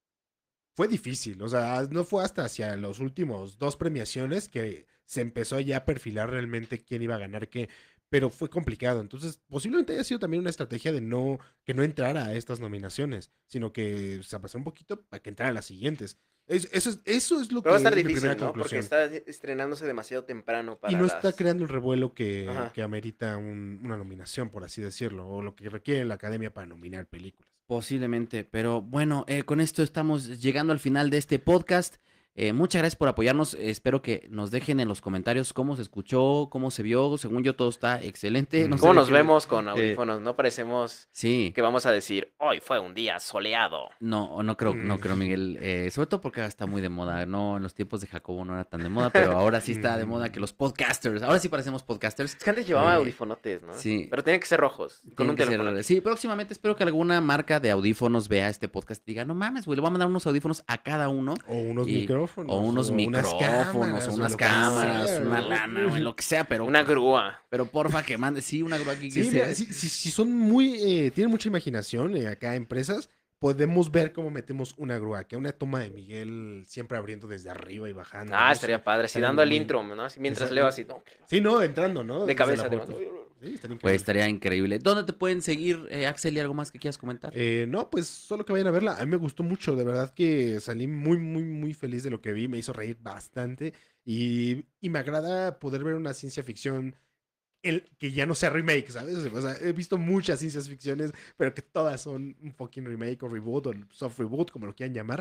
fue difícil. O sea, no fue hasta hacia los últimos dos premiaciones que se empezó ya a perfilar realmente quién iba a ganar qué, pero fue complicado. Entonces, posiblemente haya sido también una estrategia de no, que no entrara a estas nominaciones, sino que se aplazó un poquito para que entrara a las siguientes. Es- eso, es, eso es lo Pero va a que estar es mi primera difícil, ¿no? Porque conclusión. está estrenándose demasiado temprano Y para no está las... creando el revuelo que, Ajá. que amerita un- una nominación, por así decirlo, o lo que requiere la academia para nominar películas. posiblemente, pero bueno, eh, con esto estamos llegando al final de este podcast. Eh, muchas gracias por apoyarnos. Espero que nos dejen en los comentarios cómo se escuchó, cómo se vio. Según yo, todo está excelente. No sé ¿Cómo Mm. de nos qué me- vemos con eh, audífonos? No parecemos sí, que vamos a decir, hoy fue un día soleado. no, no creo, no creo, Mm. Miguel. Eh, sobre todo porque ahora está muy de moda. No, en los tiempos de Jacobo no era tan de moda, pero ahora sí está de moda que Mm. los podcasters. Ahora sí parecemos podcasters. Es que antes llevaba Eh, audífonotes, ¿no? sí. Pero tenían que ser rojos, con Tienen un que teléfono ser. aquí. Sí, próximamente espero que alguna marca de audífonos vea este podcast y diga, no mames, güey, le voy a mandar unos audífonos a cada uno. O unos Y, micrófonos. o unos o unas micrófonos, o cámaras, o unas lo que cámaras, sea, una ¿no? lana, güey, lo que sea, pero, Una grúa. pero porfa que mande, sí, una grúa aquí que Sí, sea. mira, si, si- si son muy, eh, tienen mucha imaginación eh, acá empresas, podemos ver cómo metemos una grúa, que una toma de Miguel siempre abriendo desde arriba y bajando, Ah, no estaría sé, padre. Así estaría dando el muy- intro, ¿no? Así mientras Esa- leo así, ¿no? Sí, no, entrando, ¿no? De Desde cabeza, la de foto. mano. Sí, estaría Pues increíble. estaría increíble. ¿Dónde te pueden seguir, eh, Axel, y algo más que quieras comentar? Eh, no, pues solo que vayan a verla. A mí me gustó mucho, de verdad que salí muy, muy, muy feliz de lo que vi, me hizo reír bastante y, y me agrada poder ver una ciencia ficción el, que ya no sea remake, ¿sabes? O sea, he visto muchas ciencias ficciones, pero que todas son un fucking remake o reboot o soft reboot, como lo quieran llamar.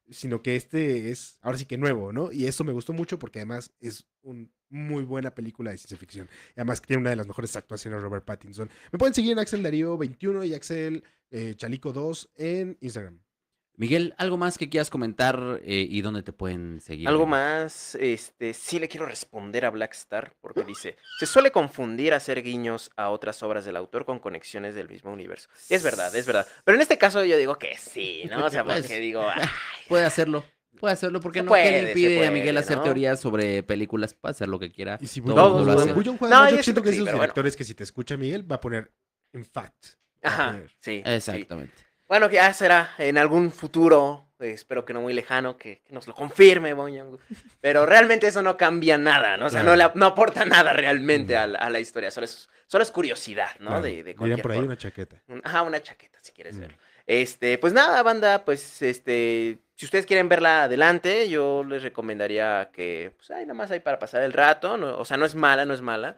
sino que este es ahora sí que nuevo, ¿no? Y eso me gustó mucho porque además es una muy buena película de ciencia ficción. Y además que tiene una de las mejores actuaciones de Robert Pattinson. Me pueden seguir en Axel Darío veintiuno y Axel eh, Chalico dos en Instagram. Miguel, ¿algo más que quieras comentar eh, y dónde te pueden seguir, Algo amigo? más, este, sí le quiero responder a Blackstar porque dice, se suele confundir hacer guiños a otras obras del autor con conexiones del mismo universo. Y es verdad, es verdad. Pero en este caso yo digo que sí, ¿no? O sea, porque Pues, digo, eh, ay, puede hacerlo. Puede hacerlo, ¿por qué se no? ¿Qué le puede, se impide a Miguel puede, hacer ¿no? teorías sobre películas? Puede hacer lo que quiera. Y si Todo el Bullón, mundo lo Todos hace. podemos. Bullón juega No, más, yo yo siento siento que que es sí, esos pero bueno. directores que si te escucha Miguel va a poner in fact. Va a Ajá, poner. sí, sí. Exactamente. Bueno, que ya será en algún futuro, eh, espero que no muy lejano, que, que nos lo confirme, Boñango. Pero realmente eso no cambia nada, ¿no? O sea, no, Claro. le, no aporta nada realmente Mm, a, la, a la historia, solo es, solo es curiosidad, ¿no? claro. De, de Dirían cualquier por ahí forma. una chaqueta. Un- Ajá, una chaqueta, si quieres Mm. verlo. Este, pues nada, banda, pues este, si ustedes quieren verla adelante, yo les recomendaría que, pues ahí nada más hay para pasar el rato, no- o sea, no es mala, no es mala,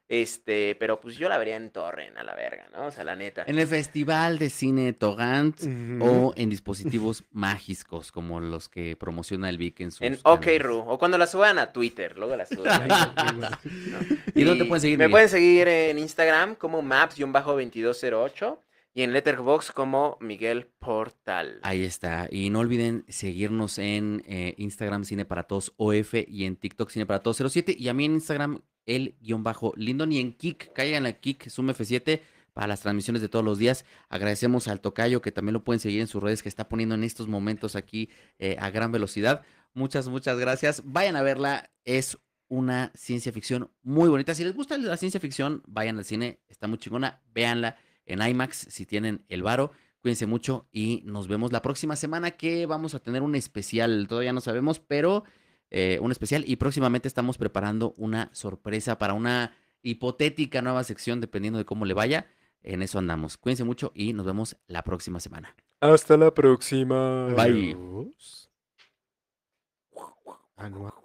este, pero pues yo la vería en Torrent, a la verga, ¿no? O sea, la neta. En el Festival de Cine Togant Ujú. o en dispositivos mágicos como los que promociona el Vic en sus En canales. OkRu, o cuando la suban a Twitter, luego la suban ahí. Muy bueno. ¿no? ¿Y dónde te pueden seguir, Me Miguel? pueden seguir en Instagram como maps-veintidós cero ocho y en Letterboxd como Miguel Portal. Ahí está. Y no olviden seguirnos en eh, Instagram Cine para Todos O F y en TikTok Cine para Todos cero siete. Y a mí en Instagram el guión bajo Lindon y en Kik, caigan a Kik Zoom F siete para las transmisiones de todos los días. Agradecemos al Tocayo que también lo pueden seguir en sus redes que está poniendo en estos momentos aquí eh, a gran velocidad. Muchas, muchas gracias. Vayan a verla. Es una ciencia ficción muy bonita. Si les gusta la ciencia ficción, vayan al cine. Está muy chingona. Véanla en IMAX si tienen el varo. Cuídense mucho y nos vemos la próxima semana que vamos a tener un especial. Todavía no sabemos, pero eh, un especial y próximamente estamos preparando una sorpresa para una hipotética nueva sección dependiendo de cómo le vaya. En eso andamos. Cuídense mucho y nos vemos la próxima semana. Hasta la próxima. Bye. Adiós. Ah, no.